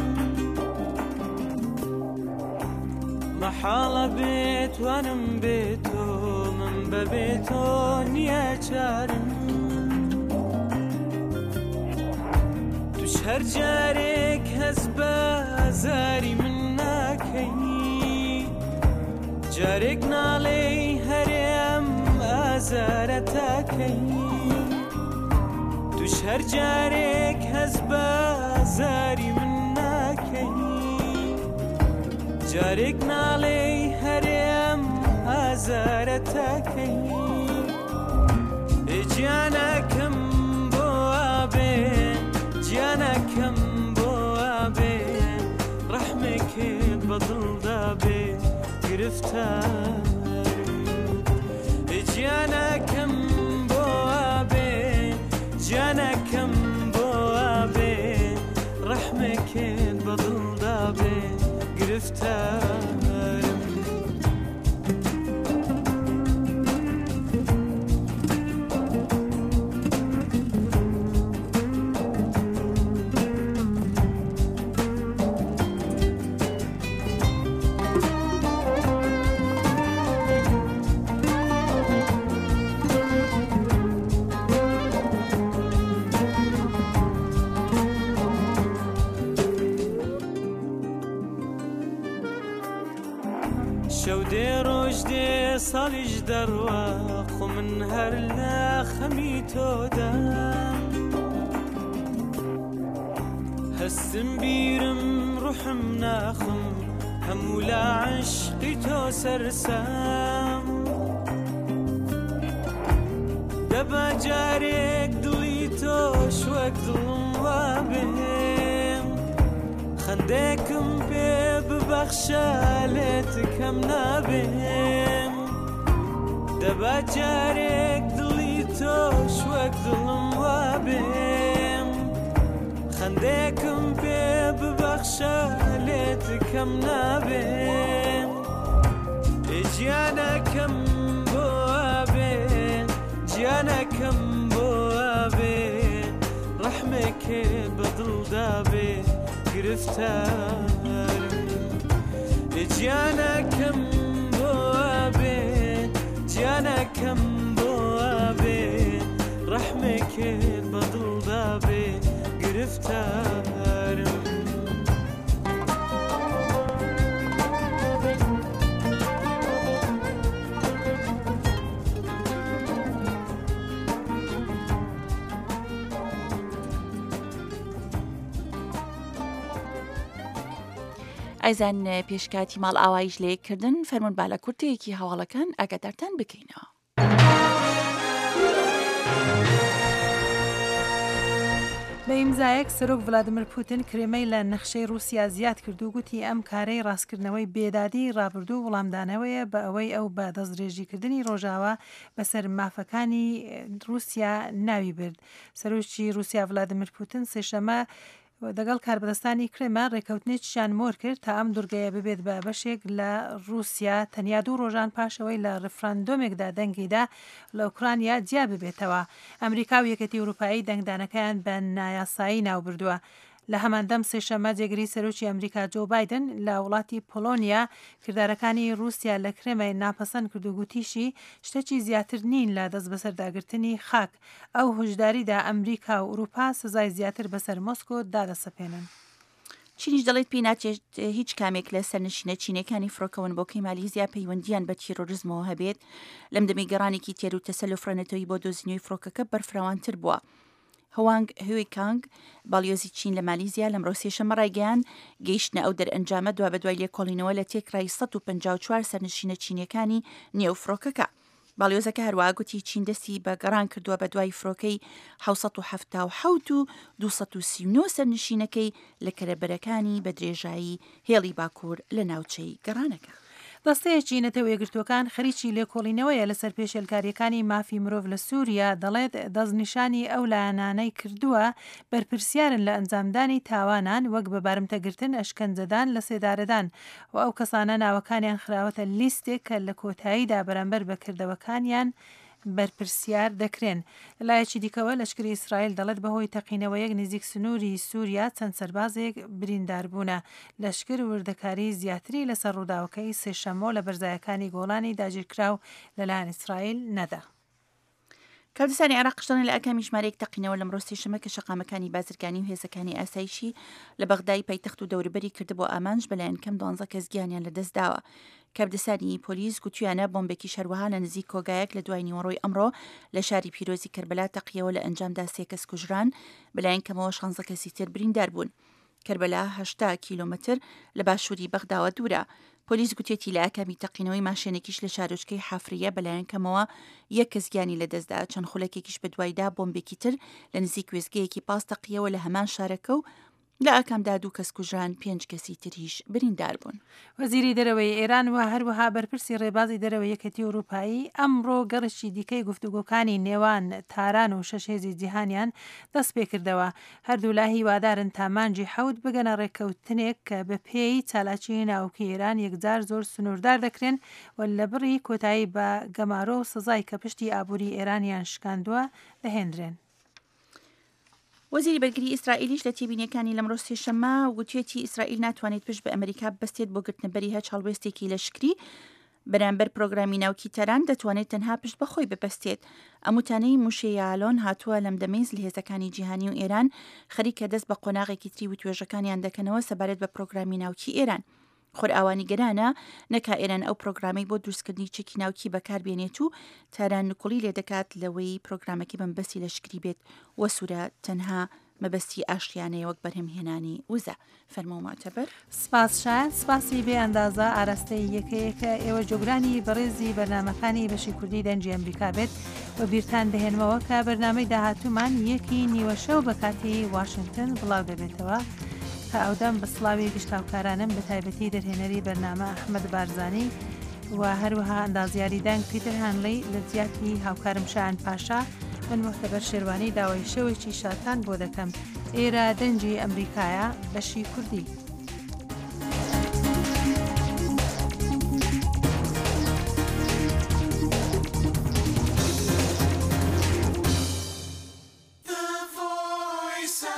مەحاڵە بێتوانم بێت تۆ من بەبێ تۆ نییە چارم توش هەر جارێک هەز بە زاری من ناکەی جارێک ناڵێی هەرێم ئازارە تاکەی توش هەر جارێک هەز بە زاری من ناکەی جارێک ناڵێی هەرێم ئازارە تاکەی گیانەکەم بۆ ئابێ گیانەکەم بۆ ئابێ ڕەحمێکت بەدڵدا بێ گرفتار گیانەکەم بۆ ئابێ گیانەکەم بۆ ئابێ ڕەحمێکت بەدڵدا بێ گرفتارم شەودێ ڕۆژ دێ ساڵیش دەڕوە خۆ من هەر لە خەمی تۆدا هەستم بیرم ڕوحم ناخم هەموو لە عشقی تۆ سەرسام دەبا جارێک دڵی تۆش وەک دڵم وابێم خەندێکم پێ ببەخشە لێت کەم نابێم دەبا جارێک دڵی تۆش وەک دڵم وابێم خەندێکم پێ ببەخشە لێت کەم نابێم گیانەکەم بۆ ئابێ گیانەکەم بۆ ئابێ ڕەحمێکت ڕەحمێک بەدڵدابێ گرفتارم گیانەکەم بۆ بێ گیانەکەم بۆ بێ ڕەحمێک بەدڵدابێ گرفتارم ئایزان پێشکاتی ماڵ ئاوایش لێکردن فەرمون با لە کورتەیەکی هەواڵەکان ئاگادارتان بکەینەوە. بە ئیمزایەک سەرۆک ڤلادیمیر پوتین کرێمەی لە نەخشەی رووسیا زیاد کرد و گوتی ئەم کارەی ڕاستکردنەوەی بێدادی ڕابردوو وەڵامدانەوەیە بە ئەوەی ئەو بە دەستدرێژیکردنی ڕۆژاوە بەسەر مافەکانی رووسیا ناوی برد. سەرۆکی رووسیا ڤلادیمیر پوتین سێشەمە دەگەڵ کاربدەستانی کرێمە ڕێکەوتنێکیان مۆر کرد تا ئەم دوورگەیە ببێت بە بەشێک لە رووسیا تەنیا 2 ڕۆژان پاشەوەی لە ڕفراندۆمێکدا دەنگیدا لە ئوکرانیا جیا ببێتەوە. ئەمریکا و یەکەتی ئەوروپایی دەنگدانەکەیان بە نایاسایی ناو بردووە. لە هەماندەم سێشەمە جێگری سەرۆکی ئەمریکا جۆ بایدن لە وڵاتی پۆلۆنیا کردارەکانی رووسیا لە کرێمەی ناپەسەند کرد و گوتیشی شتێکی زیاتر نین لە دەست بەسەرداگرتنی خاک. ئەو هۆشداریدا ئەمریکا و ئوروپا سزای زیاتر بەسەر مۆسکۆ دادەسەپێنن. چینیش دەڵێت پێی ناچێت هیچ کامێک لە سەرنشینە چینەکانی فڕۆکەونبۆکەی مالیزیا پەیوەندیان بە تیرۆریزمەوە هەبێت لەم دەمەی گەڕانێکی تێر و تەسەلۆفرەنەتەوەی بۆ دۆزینەوەی فڕۆکەکە بەرفراوانتر بووە. هەوانگ هوی کانگ باڵیۆزی چین لە مالیزیا لەمڕۆ سێشەمە ڕایگەیان گەیشتنە ئەو دەرئەنجامە دوا بەدوای لێکۆڵینەوە لە تێکرای 154 سەرنشینە چینەکانی نێو فڕۆکەکە. باڵیۆزەکە هەروەها گوتی چین دەستی بە گەڕان کردووە بە دوای فڕۆکەی 1970 و 239 سەرنشینەکەی لە کەرەبەرەکانی بە درێژایی هێڵی باکوور لە ناوچەی گەڕانەکە. دەستەیەکی نەتەوە یەکگرتوەکان خەریکی لێکۆڵینەوەیە لەسەر پێشێلکاریەکانی مافی مرۆڤ لە سووریا دەڵێت دەستنیشانی ئەو لایەنانەی کردووە بەرپرسیارن لە ئەنجامدانی تاوانان وەک بە بارمتەگرتن ئەشکەنجەدان لە سێدارەدان و ئەو کەسانە ناوەکانیان خراوەتە لیستێک کە لە کۆتاییدا بەرامبەر بەکردەوەکانیان بەرپرسیار دەکرێن. لایەکی دیکەوە لەشکری ئیسرائیل دەڵێت بەهۆی تەقینەوەیەک نزیک سنووری سووریا چەند سەربازێک بریندار بوونە. لەشکر وردەکاری زیاتری لەسەر ڕووداوەکەی سێشەمۆ لە بەرزایەکانی گۆڵانی داگیرکراو لەلایەن ئیسرائیل نەدا. کاردستانی عێراق قشتانی لە ئەکامی ژمارەیەک تەقینەوە لەمڕۆ سێشەمە کە شەقامەکانی بازرگانی و هێزەکانی ئاسایشی لە بەغدای پایتەخت و دەوروبەری کرد بۆ ئامانج بەلایەن کەم 12 کەس گیانیان لەدەستداوە. کاردستانی پۆلیس گوتویانە بۆمبێکی شەروەها لە نزیک کۆگایەک لە دوای نیوەڕۆی ئەمڕۆ لە شاری پیرۆزی کەربەلا تەقیەوە لە ئەنجامدا 3 کەس کوژران بەلایەن کەمەوە 16 کەسی تر بریندار بوون. کەربەلا 80 کیلۆمەتر لە باشووری بەغداوە دوورە. پۆلیس گوتێتی لە ئاکامی تەقینەوەی ماشێنێکیش لە شارۆچکەی حافریە بەلایەن کەمەوە 1 کەس گیانی لەدەستدا. چەند خولەکێکیش بە دوایدا بۆمبێکی تر لە نزیک وێزگەیەکی پاس تەقیەوە لە هەمان شارەکە و لە ئاکامدا 2 کەس کوژران 5 کەسی تریش بریندار بوون. وەزیری دەرەوەی ئێران و هەروەها بەرپرسی ڕێبازی دەرەوەی یەکەتی ئەوروپایی ئەمڕۆ گەڕشی دیکەی گفتوگۆکانی نێوان تاران و شەشێزی جیهانیان دەست پێ کردەوە. هەردوو لا هیوادارن تا مانجی حەوت بگەنە ڕێکەوتنێک کە بە پێی چالاکی ناوکی ئێران یەکجار زۆر سنووردار دەکرێن و لە بڕی کۆتایی بە گەمارۆ و سزای کە پشتی ئابووری ئێرانیان شکاندووە دەهێنرێن. وەزیری بەرگری ئیسرائیلیش لە تێبینیەکانی لەمڕۆ سێشەمە گوتوێتی ئیسرائیل ناتوانێت پشت بە ئەمریکا بەستێت بۆ گرتنبەری هەچ هەڵوێستێکی لەشکری بەرامبەر پرۆگرامی ناوکی تەران دەتوانێت تەنها پشت بەخۆی بپەستێت. ئەموتانەی موشەیاڵۆن هاتووە لەم دەمەیز لە هێزەکانی جیهانی و ئێران خەریکە دەست بە قۆناغێکی تری و توێژەکانیان دەکەنەوە سەبارەت بە پرۆگرامی ناوکی ئێران. خۆرئاوانی گەرانە نەکا ئێران ئەو پرۆگرامی بۆ دروستکردنی چێکی ناوکی بەکاربێنێت و تاران نکوڵی لێ دەکات لەوەی پرۆگرامەکە بەمبەستی لەشکری بێت وە سوورە تەنها مەبەستی ئاشتیانەیە وەک بەرهەمهێنانی وزە. فەرموو ماتەبەر سپاسشایان سپاسی بێ ئەندازە ئاراستەی یەکەیەکە ئێوە جۆگرانی بەڕێزی بەرنامەکانی بەشی کوردی دەنجی ئەمریکا بێت و بیرتان دەهێنمەوە کە بەرنامەی داهاتوومان 1:15 بە کاتی واشنگتن بڵاو دەبێتەوە. تا ئەودەم بە سڵاوی گشتاوکارانم بە تایبەتی دەرهێنەری بەرنامە ئەحمەد بارزانی و هەروەها ئەندازیاری دەنگ پیتر هانلەی لە جیاتی هاوکارم شایان پاشا من مۆتەبەر شێروانی داوای شەوێکی شاتان بۆ دەکەم. ئێرە دەنجی ئەمریکایە بەشی کوردی. The voice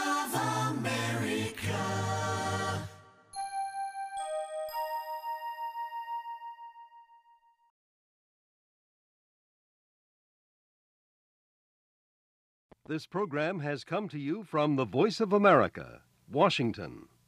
This program has come to you from the Voice of America, Washington.